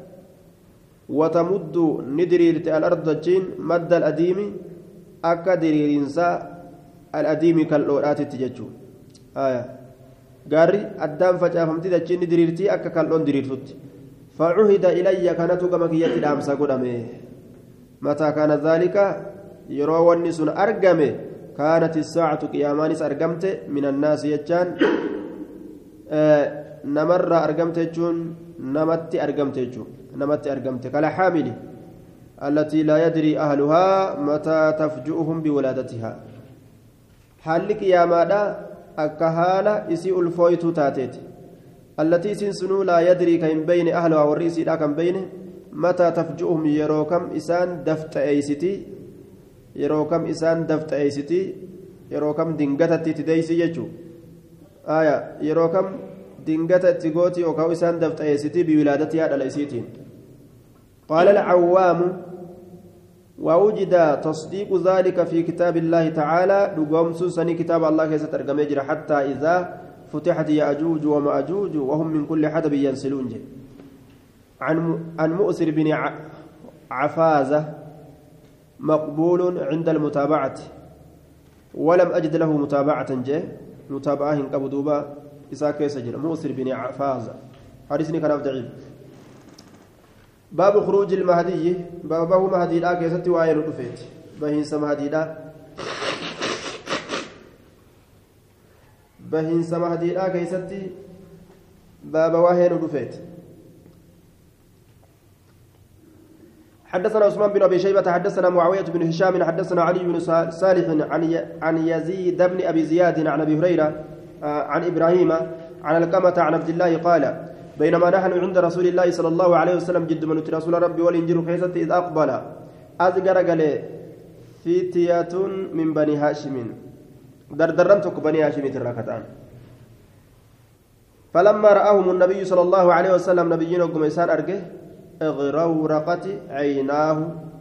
وتمد ندريرت الأرض جين مد الأديم أكا دريرينسا الأديم كالأورات التججو آية غاري أدام فجافمت جين ندريرتي أكا كالأون دريرتت فعهد إلي كانت كما كيت الأمسا قدامي متى كان ذلك يروى النسون أرقمه كانت الساعة قيامانس أرقمت من الناس يجان آه نمر أرقمت جون نمت أرقمت جون نمت أرقمت كلا حامل التي لا يدري أهلها متى تفجؤهم بولادتها حالك يا مادا أكهالا إسي الفويت تاتيت التي سنسنو لا يدري كم بين أهلها والرئيس لا كم بينه متى تفجؤهم يروكم إسان دفت أيستي يروكم إسان دفت أيستي يروكم دنجتة تديسي يجو آية يروكم دنجتة تقوتي وكاو إسان دفت أيستي بولادتها على الأيسيتين قال العوام ووجد تصديق ذلك في كتاب الله تعالى لقوم سوسني كتاب الله كيف ترجم يجري حتى إذا فتحت يأجوج ومأجوج وهم من كل حدب ينسلون عن عن مؤسر بن عفازة مقبول عند المتابعة ولم أجد له متابعة جه متابعة كبدوبة إساك يسجل مؤسر بن عفازة حديثني كان ضعيف باب خروج المهدي بابه مهدي لا كيستي وعين رفيت بهنس مهدي لا بهنس مهدي لا كيستي باب وعين رفيت حدثنا عثمان بن ابي شيبه حدثنا معاويه بن هشام حدثنا علي بن صالح عن عن يزيد بن ابي زياد عن ابي هريره عن ابراهيم عن القمه عن عبد الله قال بينما نحن عند رسول الله صلى الله عليه وسلم جد من رسول ربي والانجيل خيست اذ اقبل اذكر قال فتية من بني هاشم دردرنتك بني هاشم تراكتان فلما راهم النبي صلى الله عليه وسلم نبينا قميسان ارجه اغرورقت عيناه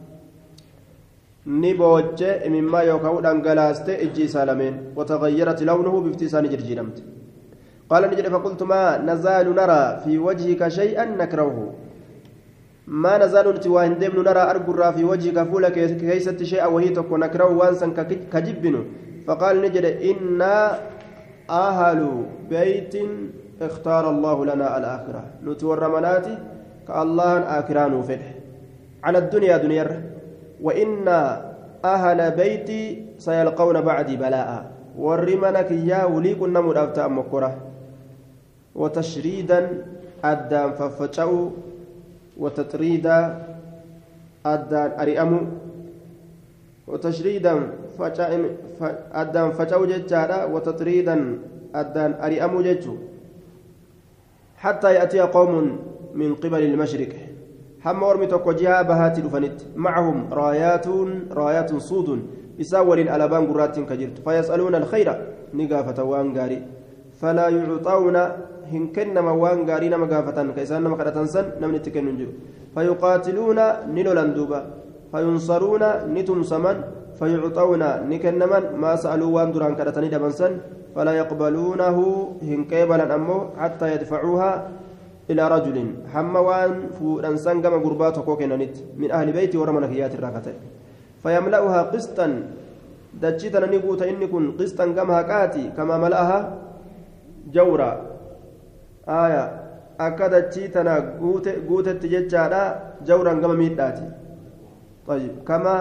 نبوج مما يوكاو دانغلاست اجي سالمين وتغيرت لونه بافتسان جرجيرمت قال نجد فقلت ما نزال نرى في وجهك شيئا نكرهه ما نزال نتوان دمن نرى أرجر في وجهك فولك كيست شيئا وهي تكون نكره وانسا كجبن فقال نجد إنا أهل بيت اختار الله لنا الآخرة نتور مناتي كالله آكران فده على الدنيا دنيا وإن أهل بيتي سيلقون بعدي بلاء ورمنك يا وليك النمر أفتى مكره وتشريدا أدام ففتشوا وتطريدا أدان أريأم وتشريدا أدام فتشوا ججارا وتطريدا أدان أريأم ججو حتى يأتي قوم من قبل المشرق هم ورمي تقوجها بهات دفنت معهم رايات رايات صود يساور الألبان قرات كجرت فيسألون الخير نقافة وانقاري فلا يعطون هنكن موان غارين مغافة كيسان مقدة سن نمن تكن نجو فيقاتلون نلولندوبا فينصرون نتمسمن فيعطون نكنمن ما سألوا وان دران كدتني دبنسن فلا يقبلونه هنكيبلا أمو حتى يدفعوها إلى رجل حموان فورنسان كما غربات كوكنانيت من أهل بيتي ورمنكيات الراكته فيملأها قسطا دجيتنا نقوت إني كن قسطا كما كاتي كما ملأها جورا آية أكاد تشيتنا قوت قوت تججادا جورا كما ميداتي طيب كما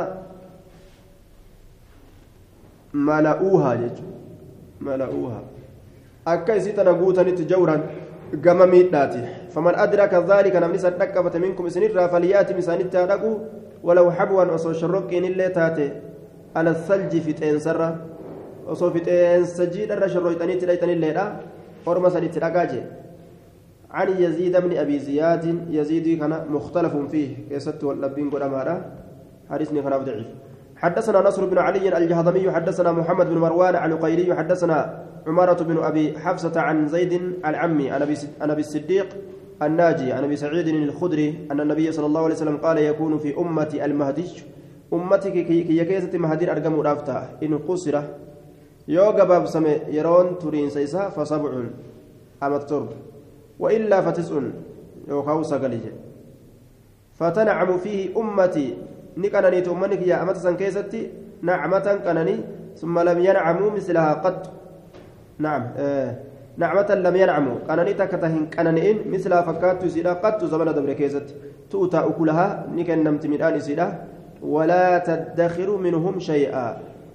ملأوها جج ملأوها أكاد تشيتنا قوت جورا كما ميداتي فمن أدرك ذلك نمني صدقت منكم سنرا فلياتي مسانيتا دقو ولو حبوا وصو شرقين اللي تاتي على الثلج في تنسرة وصو في تنسجيد الرشرويتاني تلايتاني الليلة ورمى سنيت رقاجي عن يزيد بن أبي زياد يزيد كان مختلف فيه كيست واللبين قد أمارا حديثني كان ضعيف حدثنا نصر بن علي الجهضمي حدثنا محمد بن مروان عن قيلي حدثنا عمارة بن أبي حفصة عن زيد العمي عن أبي الصديق الناجي عن أبي سعيد الخدري أن النبي صلى الله عليه وسلم قال يكون في أمتي المهدي أمتك كي يكيسة مهدين أرقم رافتا إن قصر يوغا باب سمي يرون تورين سيسا فسبع أما الترب وإلا فتسع يوكاو سقليج فتنعم فيه أمتي نكنني تؤمنك يا أمت سنكيستي نعمة كنني ثم لم ينعموا مثلها قد نعم آه نعمة لم ينعموا كنني تكتهن كننين مثلها فكات سيدا قد زمن دبر كيست تؤتى أكلها نكن نمت من آل سيدا ولا تدخر منهم شيئا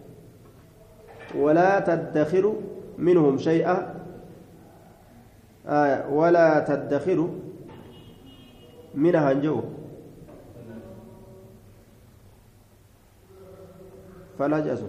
ولا تدخر منهم شيئا آه ولا تدخر منها جو فلا جازوا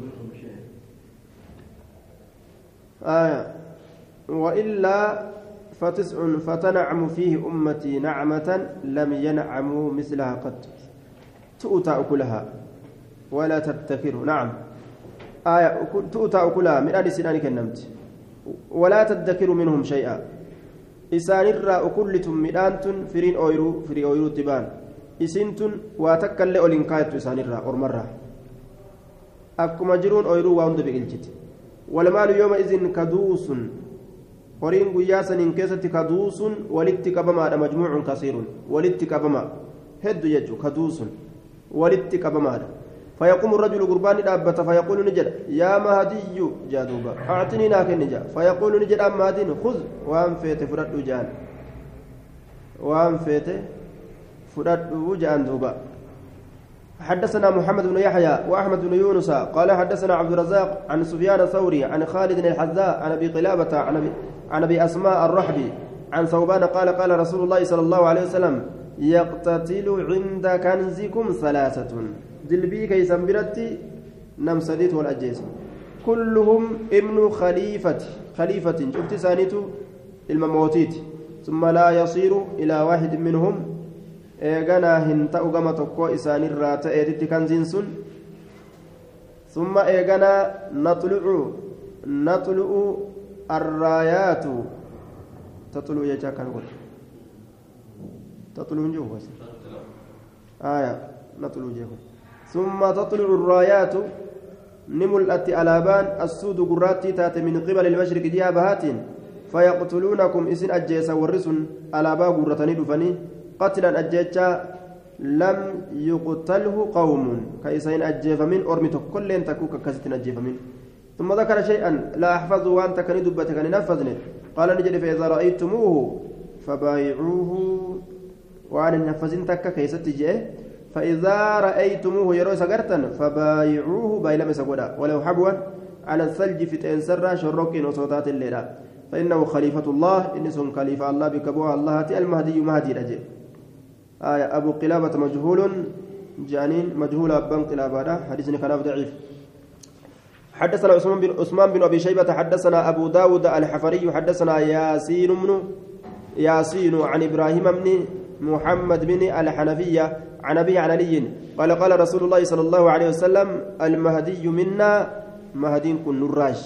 آه وإلا فتسع فتنعم فيه أمتي نعمة لم ينعموا مثلها قط تؤتى أكلها ولا تدكر نعم آية تؤتى أكلها من آل سنان كنمت ولا تدكر منهم شيئا إسان الراء كلتم مئانتن فرين أويرو فري أويرو تبان إسنتن واتكل لأولين كايت إسان الراء أرمرة أكما جرون أويرو واند بإلجت والمال يومئذ كدوس قرين قياسا إن كيست كدوس ولتكبما مجموع كثير ولتكبما هد يجو كدوس ولتكبما فيقوم الرجل قربان دابة فيقول نجد يا مهدي جادوبا أعطني ناك النجا فيقول نجد أم مهدين خذ وأم فيت فرد جان وأم فيت فرد جان دوبا حدثنا محمد بن يحيى وأحمد بن يونس قال حدثنا عبد الرزاق عن سفيان الثوري عن خالد الحذاء عن أبي قلابة عن أبي عن أبي أسماء الرحبي عن ثوبان قال قال رسول الله صلى الله عليه وسلم يقتتل عند كنزكم ثلاثة دلبي كيسن برتي نم سديت والأجيس كلهم ابن خليفة خليفة شفت سانيته المموتيت ثم لا يصير إلى واحد منهم إيغانا هنتا أغما تقوى إسان الرات إيدت كنزين سن ثم إيغانا نطلع نطلع الرايات تطلع يجا كان قول تطلع جوه آية نطلع جوه ثم تطلع الرايات نملأت ألابان السود قراتي تات من قبل المشرق جهة فيقتلونكم إسن أجيس ورسن ألابا قرتني دفني قتلا أجيتشا لم يقتله قوم كيسين أجيف من أرمتك كل تكوك كست أجيف من ثم ذكر شيئا لا أحفظه وأنت كان دبتك أن نفذني قال نجد فإذا رأيتموه فبايعوه وأن نفذن تك كيست جيه فإذا رأيتموه يروي سقرتا فبايعوه بايلم سقودا ولو حبوا على الثلج في تنسر شروك وصوتات الليلة فإنه خليفة الله إنسهم خليفة الله بكبوها الله المهدي مهدي رجل آية أبو قلابة مجهول جانين مجهول أبان قلابة حديثني خلاف ضعيف حدثنا عثمان بن عثمان بن أبي شيبة حدثنا أبو داود الحفري حدثنا ياسين بن ياسين عن إبراهيم بن محمد بن الحنفية عن أبي عن علي قال قال رسول الله صلى الله عليه وسلم المهدي منا مهدي كن نراج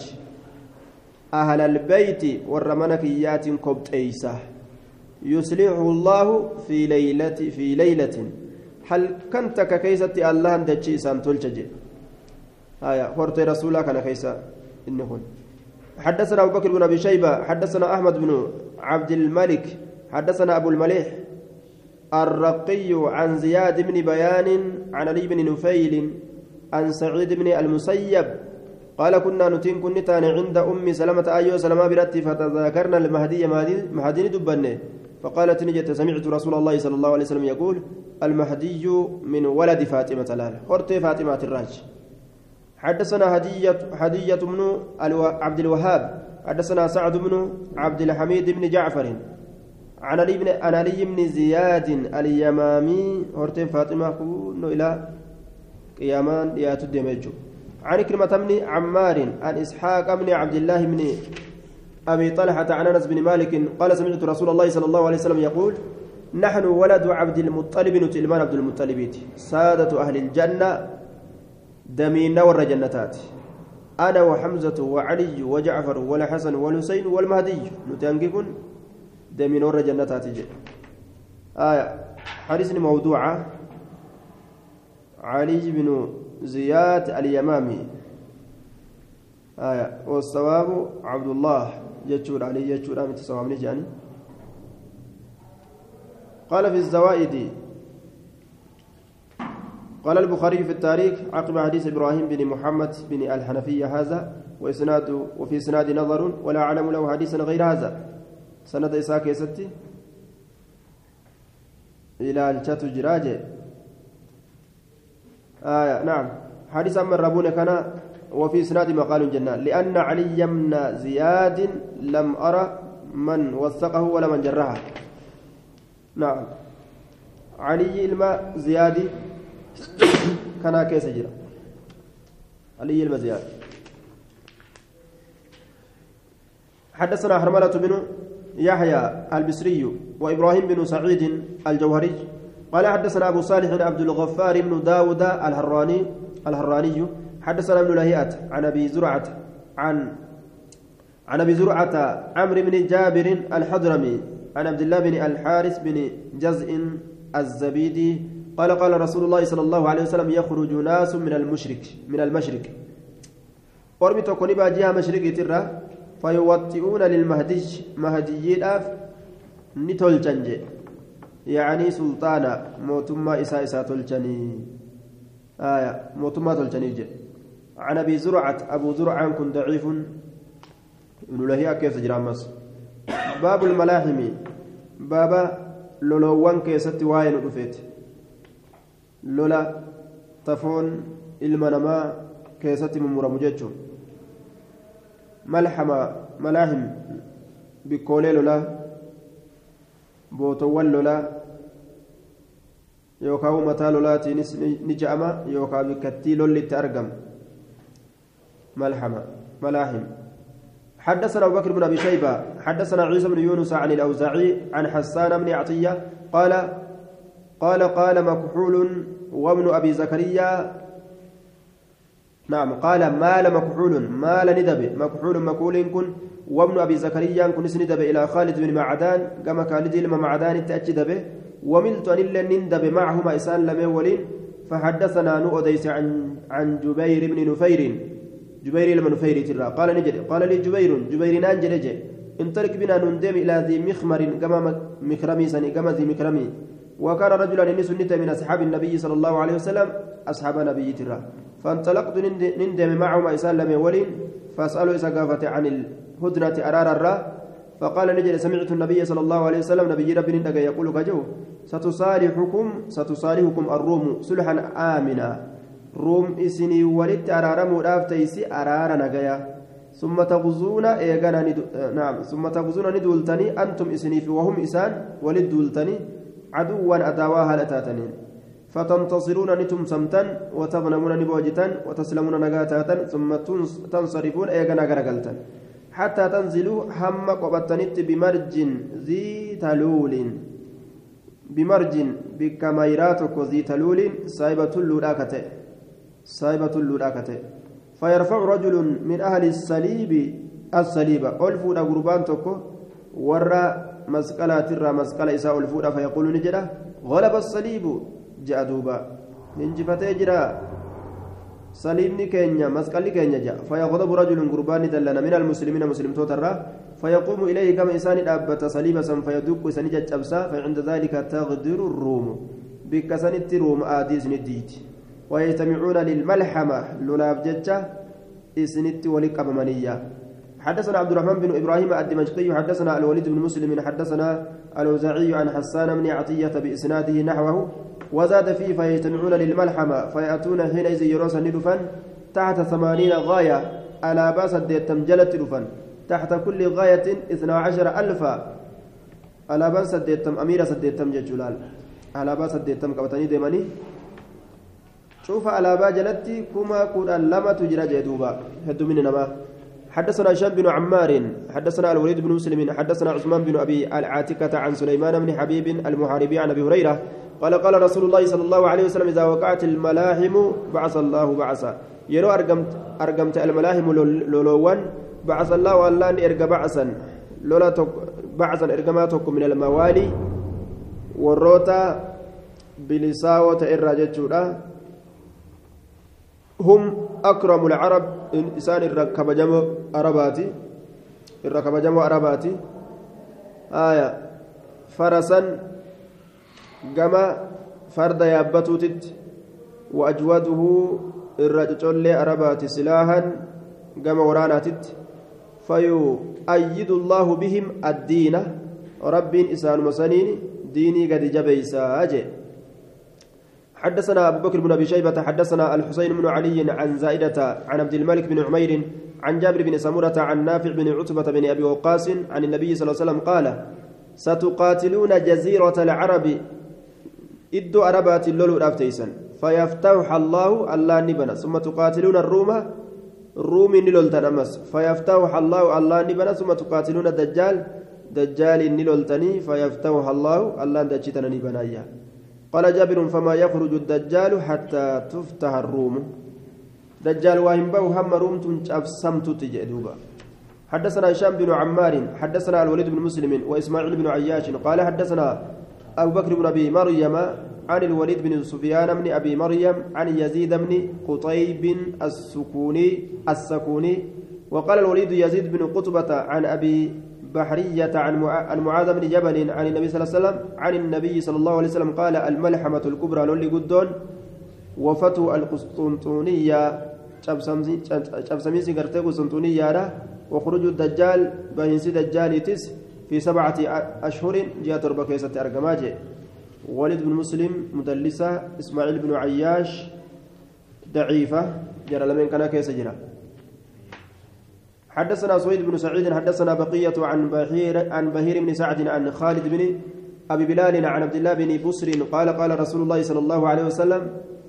أهل البيت والرمنكيات كبت أيسة يصلحه الله في ليلة في ليلة هل كنت ككيسة الله دجي سانتولجي آية خرط رسولك أنا كيسة إنهن حدثنا أبو بكر بن أبي شيبة حدثنا أحمد بن عبد الملك حدثنا أبو المليح الرقي عن زياد بن بيان عن علي بن نفيل عن سعيد بن المسيب قال كنا نتين كنتان عند أم سلمة أيو سلمة برتي فتذاكرنا المهدي مهدي دبنه فقالت نجت سمعت رسول الله صلى الله عليه وسلم يقول المهدي من ولد فاطمة لال خرت فاطمة الراج حدثنا هدية هدية بن عبد الوهاب حدثنا سعد بن عبد الحميد بن جعفر عن علي بن عن علي بن زياد اليمامي هرتين فاطمة كونو إلى قيامان ياتو دمجو عن كلمة بن عمار عن إسحاق بن عبد الله بن أبي طلحة عن أنس بن مالك قال سمعت رسول الله صلى الله عليه وسلم يقول نحن ولد عبد المطلب نتلمان عبد المطلب سادة أهل الجنة دمينا ور جنتات أنا وحمزة وعلي وجعفر والحسن والحسين والمهدي نتنقكن دمين ور جنتات آية حديث موضوعة علي بن زياد اليمامي آية والصواب عبد الله يجور علي يجور أمي تسوام نجاني قال في الزوائد قال البخاري في التاريخ عقب حديث إبراهيم بن محمد بن الحنفية هذا وإسناد وفي إسناد نظر ولا أعلم له حديثا غير هذا سند إساك يستي إلى الشات جراجة آية نعم حديث أما الربون كان وفي إسناد مقال جنان لأن علي بن زياد لم أرى من وثقه ولا من جرحه نعم علي الماء زيادي كان كيس جرا علي الماء زياد حدثنا حرملة بن يحيى البصري وإبراهيم بن سعيد الجوهري قال حدثنا أبو صالح عبد الغفار بن داود الهراني الهراني حدثنا ابن لهيئة عن أبي زرعة عن عن أبي زرعة عمرو بن جابر الحضرمي عن عبد الله بن الحارث بن جزء الزبيدي قال قال رسول الله صلى الله عليه وسلم يخرج ناس من المشرك من المشرق ورمي تكوني باجيها مشرق ترى فيوطئون للمهدي مهدي الأف نتول جنجي يعني سلطانا موتما إساء إساء تلجني آية موتما تلجني عن أبي زرعة أبو زرعة كن ضعيف ابن لهيئة كيف جرامس باب الملاحم بابا لولوان كيست واين رفيت لولا تفون المنما كيست من مرمجتشو ملحمة ملاحم بكولي لولا بوتوال لولا يوكاو متى لولاتي نجأما يوكا بكتي لولي تأرقم ملحمة ملاحم حدثنا أبو بكر بن أبي شيبة حدثنا عيسى بن يونس عن الأوزاعي عن حسان بن عطية قال قال قال مكحول وابن أبي زكريا نعم قال مال مكحول مال ندب مكحول مكحول كن وابن أبي زكريا كن ندب إلى خالد بن معدان كما خالد بن معدان تأتي به وملت أن إلا ندب معهما إسان لم يولين فحدثنا نؤديس عن عن جبير بن نفير جبير لما نفير ترى قال نجد قال لي جبير جبير نانجل جي انطلق بنا نندم إلى ذي مخمر كما مكرمي سني كما ذي مكرمي وكان رجلا إني سنة من أصحاب النبي صلى الله عليه وسلم أصحاب نبي ترى فانطلقت نندم معهم إسان لم يولين فأسألوا إسقافة عن الهدنة أرار الرا فقال نجد سمعت النبي صلى الله عليه وسلم نبي ربي نندق يقول كجو ستصالحكم ستصالحكم الروم صلحا آمنا روم إسني ولدت أرارم رافتيسي أرار نجايا ثم تغزون إيجانا ندو... نعم ثم تغزون ندولتني أنتم إسني وهم إسان ولد دولتني عدوا أداواها لتاتنين فتنتصرون نتم سمتا وتغنمون نبوجتا وتسلمون نجاتاتا ثم تنصرفون إيجانا غرقلتا حتى تنزلوا هم قبطنت بمرج ذي تلول بمرج بكميراتك ذي تلول سايبة اللولاكته سايبة اللولاكته فيرفع رجل من أهل الصليب الصليب ألفون قربان تكو ورى مسكلة ترى مسكلة إساء ألفون فيقول نجرة غلب الصليب جاء دوبا ننجفته جرا صليبني كينيا مسكلي كينيا جاء فيغضب رجل قربان دلنا من المسلمين مسلم توترى فيقوم إليه كما إنسان أبت صليبا فيدق سنجة أبسا فعند ذلك تغدر الروم بكسنة الروم آديس نديت ويجتمعون للملحمة لولاب جتة إسنت ولك أبمانية حدثنا عبد الرحمن بن إبراهيم الدمشقي حدثنا الوليد بن مسلم حدثنا الأوزاعي عن حسان بن عطية بإسناده نحوه وزاد فيه فيجتمعون للملحمة فيأتون حينئذ يروسا ندفا تحت ثمانين غاية على باس الديتم جلت دفا تحت كل غاية اثنا عشر ألفا على باس الديتم أمير سديتم ججلال على باس الديتم كبتني ديماني شوف على باجلتي كما كنا لما تجرى جدوبا هدو من نما حدثنا هشام بن عمار حدثنا الوليد بن مسلم حدثنا عثمان بن أبي العاتكة عن سليمان بن حبيب المحاربي عن أبي هريرة قال قال رسول الله صلى الله عليه وسلم إذا وقعت الملاحم بعث الله بعثا يرو أرقمت أرقمت الملاحم لولوان بعث الله والله إرقى بعثا لولا بعثا إرقماتكم من الموالي والروتا بلساوة الراجة هم أكرم العرب إنسان الركب جمع عرباتي الركب جمع عرباتي آية فرسا جمع فرد يابتوتت وأجوده الرجل عرباتي سلاحا جمع وراناتت فيؤيد الله بهم الدين رب إنسان مسنين ديني قد جبيسا أجي حدثنا أبو بكر بن أبي شيبة حدثنا الحسين بن علي عن زائدة عن عبد الملك بن عمير عن جابر بن سمرة عن نافع بن عتبة بن أبي وقاص عن النبي صلى الله عليه وسلم قال ستقاتلون جزيرة العرب إدو أربات اللولو الأفتيسا فيفتح الله الله نبنا ثم تقاتلون الروم الروم نلولتن أمس فيفتح الله الله نبنا ثم تقاتلون الدجال دجال نلولتني فيفتوها الله الله دجتنا بنايا قال جابر فما يخرج الدجال حتى تفتح الروم دجال واهم بو هم روم تنشفسمت تجدوبا حدثنا هشام بن عمار حدثنا الوليد بن مسلم واسماعيل بن عياش قال حدثنا ابو بكر بن ابي مريم عن الوليد بن سفيان بن ابي مريم عن يزيد بن قطيب السكوني السكوني وقال الوليد يزيد بن قطبة عن ابي بحرية عن معاذ بن جبل عن النبي صلى الله عليه وسلم عن النبي صلى الله عليه وسلم قال الملحمة الكبرى لولي قدون وفتو القسطنطينية شبسميسي قرتي قسطنطينية وخروج الدجال بينسي دجال تس في سبعة أشهر جاءت ربكيسة أرقماجي ولد بن مسلم مدلسة إسماعيل بن عياش ضعيفة جرى لمن كان كيس جرى حدثنا سويد بن سعيد حدثنا بقية عن بهير عن بهير بن سعد عن خالد بن أبي بلال عن عبد الله بن بصر قال قال رسول الله صلى الله عليه وسلم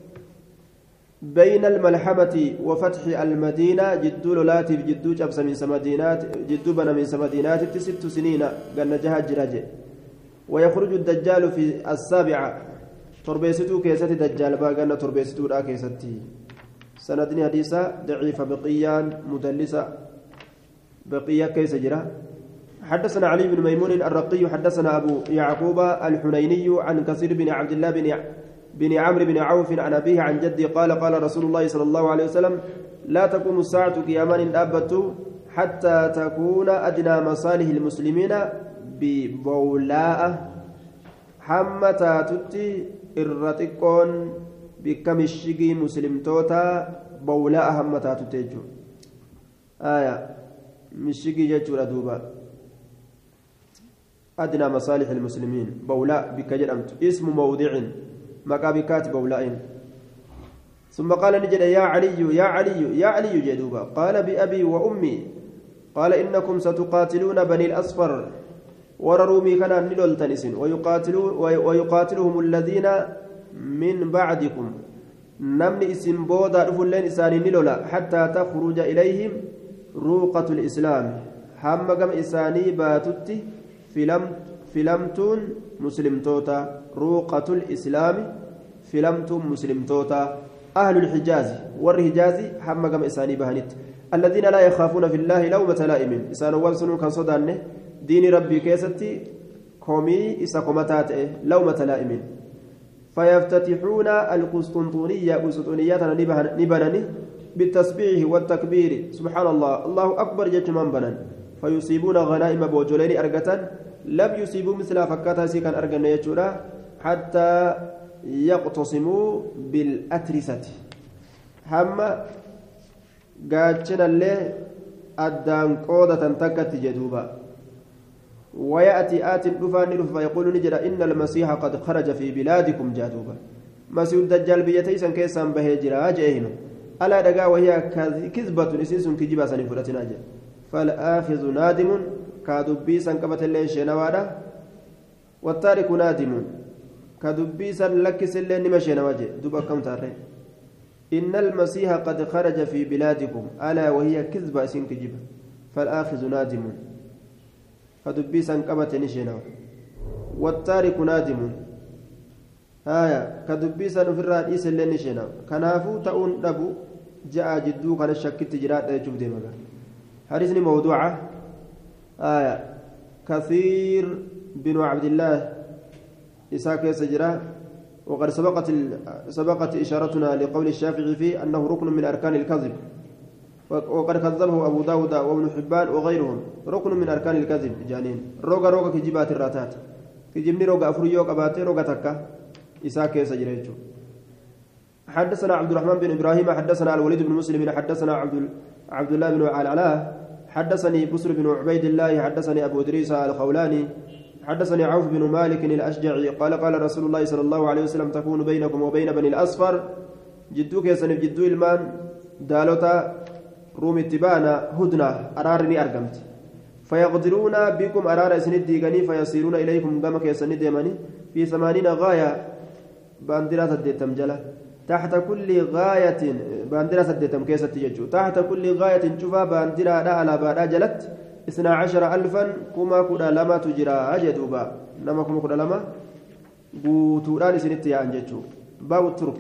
بين الملحمة وفتح المدينة جد لولات جد جبس من سمدينات جد بنا من سمدينات ست سنين قال جهاد جراجي ويخرج الدجال في السابعة تربيستو كيستي دجال باقنا تربيستو را كيستي سندني حديثة ضعيفة بقيان مدلسة بقية كيس جرا حدثنا علي بن ميمون الرقي حدثنا أبو يعقوب الحنيني عن كثير بن عبد الله بن بن عمرو بن عوف عن أبيه عن جدي قال قال رسول الله صلى الله عليه وسلم لا تقوم الساعة قيامان دابة حتى تكون أدنى مصالح المسلمين ببولاء حمتا تتي الرتقون بكم الشقي مسلم توتا بولاء حمتا تتيجو آية مشقي جتشورا دوبا أدنى مصالح المسلمين بولاء بكجر أمت اسم موضع مكابكات بولائن ثم قال نجد يا علي يا علي يا علي جدوبا قال بأبي وأمي قال إنكم ستقاتلون بني الأصفر وررومي كان نلول تنسن ويقاتلون ويقاتلهم الذين من بعدكم نمني اسم بودا رفلين إساني نلولا حتى تخرج إليهم روقة الإسلام هم قم إساني باتتي فلم فلمتون مسلم توتا روقة الإسلام فلمتون مسلم توتا أهل الحجاز والرهجاز هم قم إساني بهنت الذين لا يخافون في الله لومة لائم إسان وابسنون كان صدان دين ربي كيستي كومي إسا كومتات لومة لائم فيفتتحون القسطنطينية قسطنطينية نبنني بالتسبيح والتكبير سبحان الله الله أكبر جتمان بنن فيصيبون غنائم بوجولين أرقة لم يصيبوا مثل فكاتها سيكا أرقنا يجورا حتى يقتصموا بالأترسة هم قاتشنا اللي أدان قودة تكت جدوبا ويأتي آت الأفان فيقول نجد إن المسيح قد خرج في بلادكم جادوبا مسيح الدجال بيتيسا كيسا بهجرا جئهم ألا دقا وهي كذبة نسيس كجبا سنفرتنا جل فالآخذ نادم كدبي سنكبت اللين شنوادا والتارك نادم كدبي سنلكس اللين نمشينواجه دبا كم تاري إن المسيح قد خرج في بلادكم ألا وهي كذبة سن كجبا فالآخذ نادم كدبي سنكبت نشينوا والتارك نادم آية كدبي سنفر رئيس اللين نشينوا كنافو تأون دبو جاء جدو كان الشكت جرات يجب دي مغا حديثني موضوعة آية كثير بن عبد الله إساك سجرة وقد سبقت سبقت إشارتنا لقول الشافعي فيه أنه ركن من أركان الكذب وقد كذبه أبو داود وابن حبان وغيرهم ركن من أركان الكذب جانين روغا روغا كجبات الراتات كجبني روغا أفريو كباتي روغا تكا إساك سجرة حدثنا عبد الرحمن بن إبراهيم حدثنا الوليد بن مسلم حدثنا عبد عبد الله بن علاء حدثني بسر بن عبيد الله حدثني أبو إدريس الخولاني حدثني عوف بن مالك الأشجعي قال قال رسول الله صلى الله عليه وسلم تكون بينكم وبين بني الأصفر جدوك يسنف جدو المان دالوتا روم اتبانا هدنة أرارني أرقمت فيقدرون بكم أرار سند ديغني فيصيرون إليكم قامك يسند يمني في ثمانين غاية باندرات الديتم جلة تحت كل غاية باندرة الديتم كيسة تججو تحت كل غاية شوفا باندرة على بادا جلت اثنا عشر ألفا كما كنا لما تجرى أجدوبا نما كما كنا لما بوتوران سنتي أنجتشو باب الترك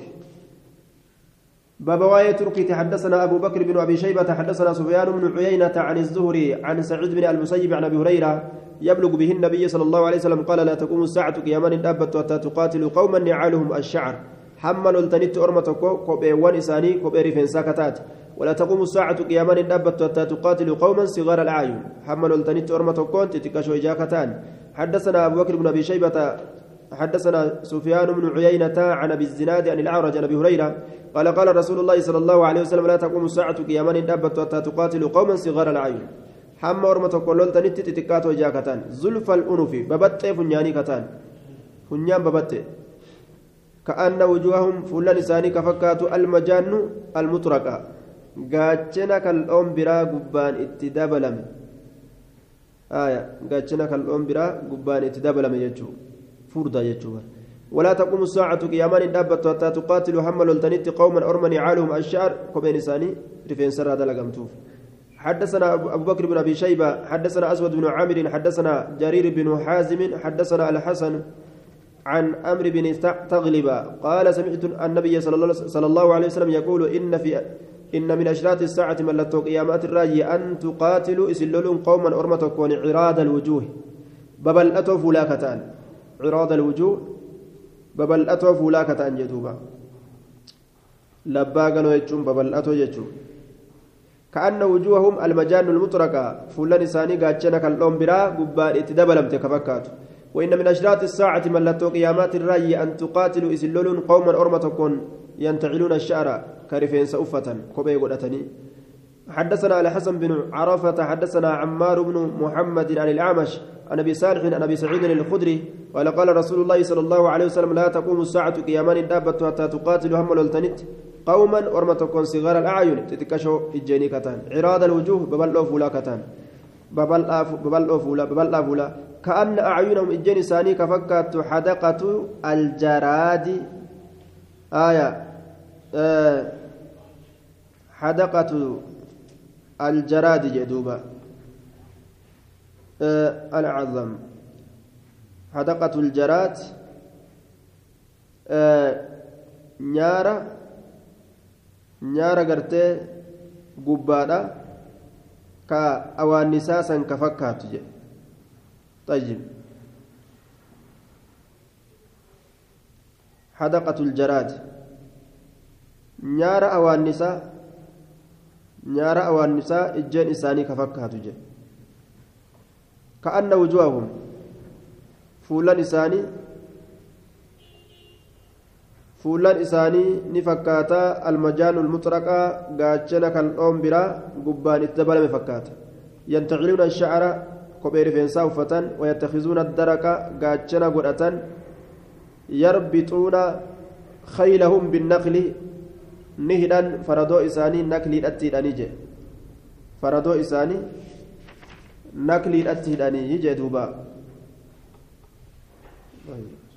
باب واي تركي تحدثنا أبو بكر بن أبي شيبة تحدثنا سفيان بن عيينة عن الزهري عن سعيد بن المسيب عن أبي هريرة يبلغ به النبي صلى الله عليه وسلم قال لا تقوم الساعة قياما دابت حتى تقاتل قوما نعالهم الشعر حمل التنت أرمتك كوبيوان إساني كوبي رفين ساكتات ولا تقوم الساعة قياما دابت حتى تقاتل قوما صغار الأعين حمل التنت أرمتك تتكشو إجاكتان حدثنا أبو بكر بن أبي شيبة حدثنا سفيان بن عيينة عن أبي الزناد عن الأعرج عن أبي هريرة قال قال رسول الله صلى الله عليه وسلم لا تقوم الساعة قياما دابت حتى تقاتل قوما صغار الأعين حمى أرمتك ولولت نتت تتكاتو إجاكتان زلف الأنف ببت فنياني كتان فنيان ببت كأن وجوههم فلان لساني كفكات المجان المطرقة قاتشنا كالأم برا قبان اتدابلم آية قاتشنا كالأم برا قبان اتدابلم يجو فردا يجو ولا تقوم الساعة قياما دابت حتى تقاتل حمل التنت قوما أرمني عالهم الشعر كوبين لساني رفين سر هذا لقمتوف حدثنا أبو بكر بن أبي شيبة حدثنا أسود بن عامر حدثنا جرير بن حازم حدثنا الحسن عن أمر بن تغلب قال سمعت النبي صلى الله عليه وسلم يقول إن في إن من أشراط الساعة من لتوق قيامات الراجي أن تقاتلوا إسللون قوما أرمتكون عراض الوجوه ببل أتوا فلاكتان عراض الوجوه ببل أتوا فلاكتان جدوبا لبا قالوا يجون ببل أتوا يجون كأن وجوههم المجان المطرقة فلان إساني قاتشنا كالأم برا قبال اتدبلمت كفكات وإن من أشراط الساعة من لتو قيامات الرأي أن تقاتلوا إسلولون قوما أرمتكون ينتعلون الشعر كرفين سأفة كوبي قدتني حدثنا على حسن بن عرفة حدثنا عمار بن محمد عن الأعمش عن أبي صالح عن أبي سعيد الخدري قال قال رسول الله صلى الله عليه وسلم لا تقوم الساعة قيامان دابة حتى تقاتل هم التنت قوما أرمتكون صغار الأعين تتكشوا الجيني كتان عراض الوجوه ببلغ فولا كتان ببلغ فولا ببلغ فولا كأن أعينهم الجيني ساني كفكت حدقة الجراد آية آه حدقة الجراد جدوبا آه العظم حدقة الجراد آه نيارة nyaara gartee gubbaadha ka awaannisaa san ka fakkaatu jedhe طيب حدقة الجراد نيارا أوانسا نيارا أوانسا إجين إساني كفكهاتو جي كأن وجوههم فولان إساني فولان إساني نفكاتا المجان المطرقة قاتشنا كالأم برا قبان التبال مفكاتا ينتعلون الشعر كبير فينسا وفتن ويتخذون الدركة قاتشنا قرأة يربطون خيلهم بالنخل نهدا فردو إساني نكلي أتيداني جي فردو إساني نكلي أتيداني يجي دوبا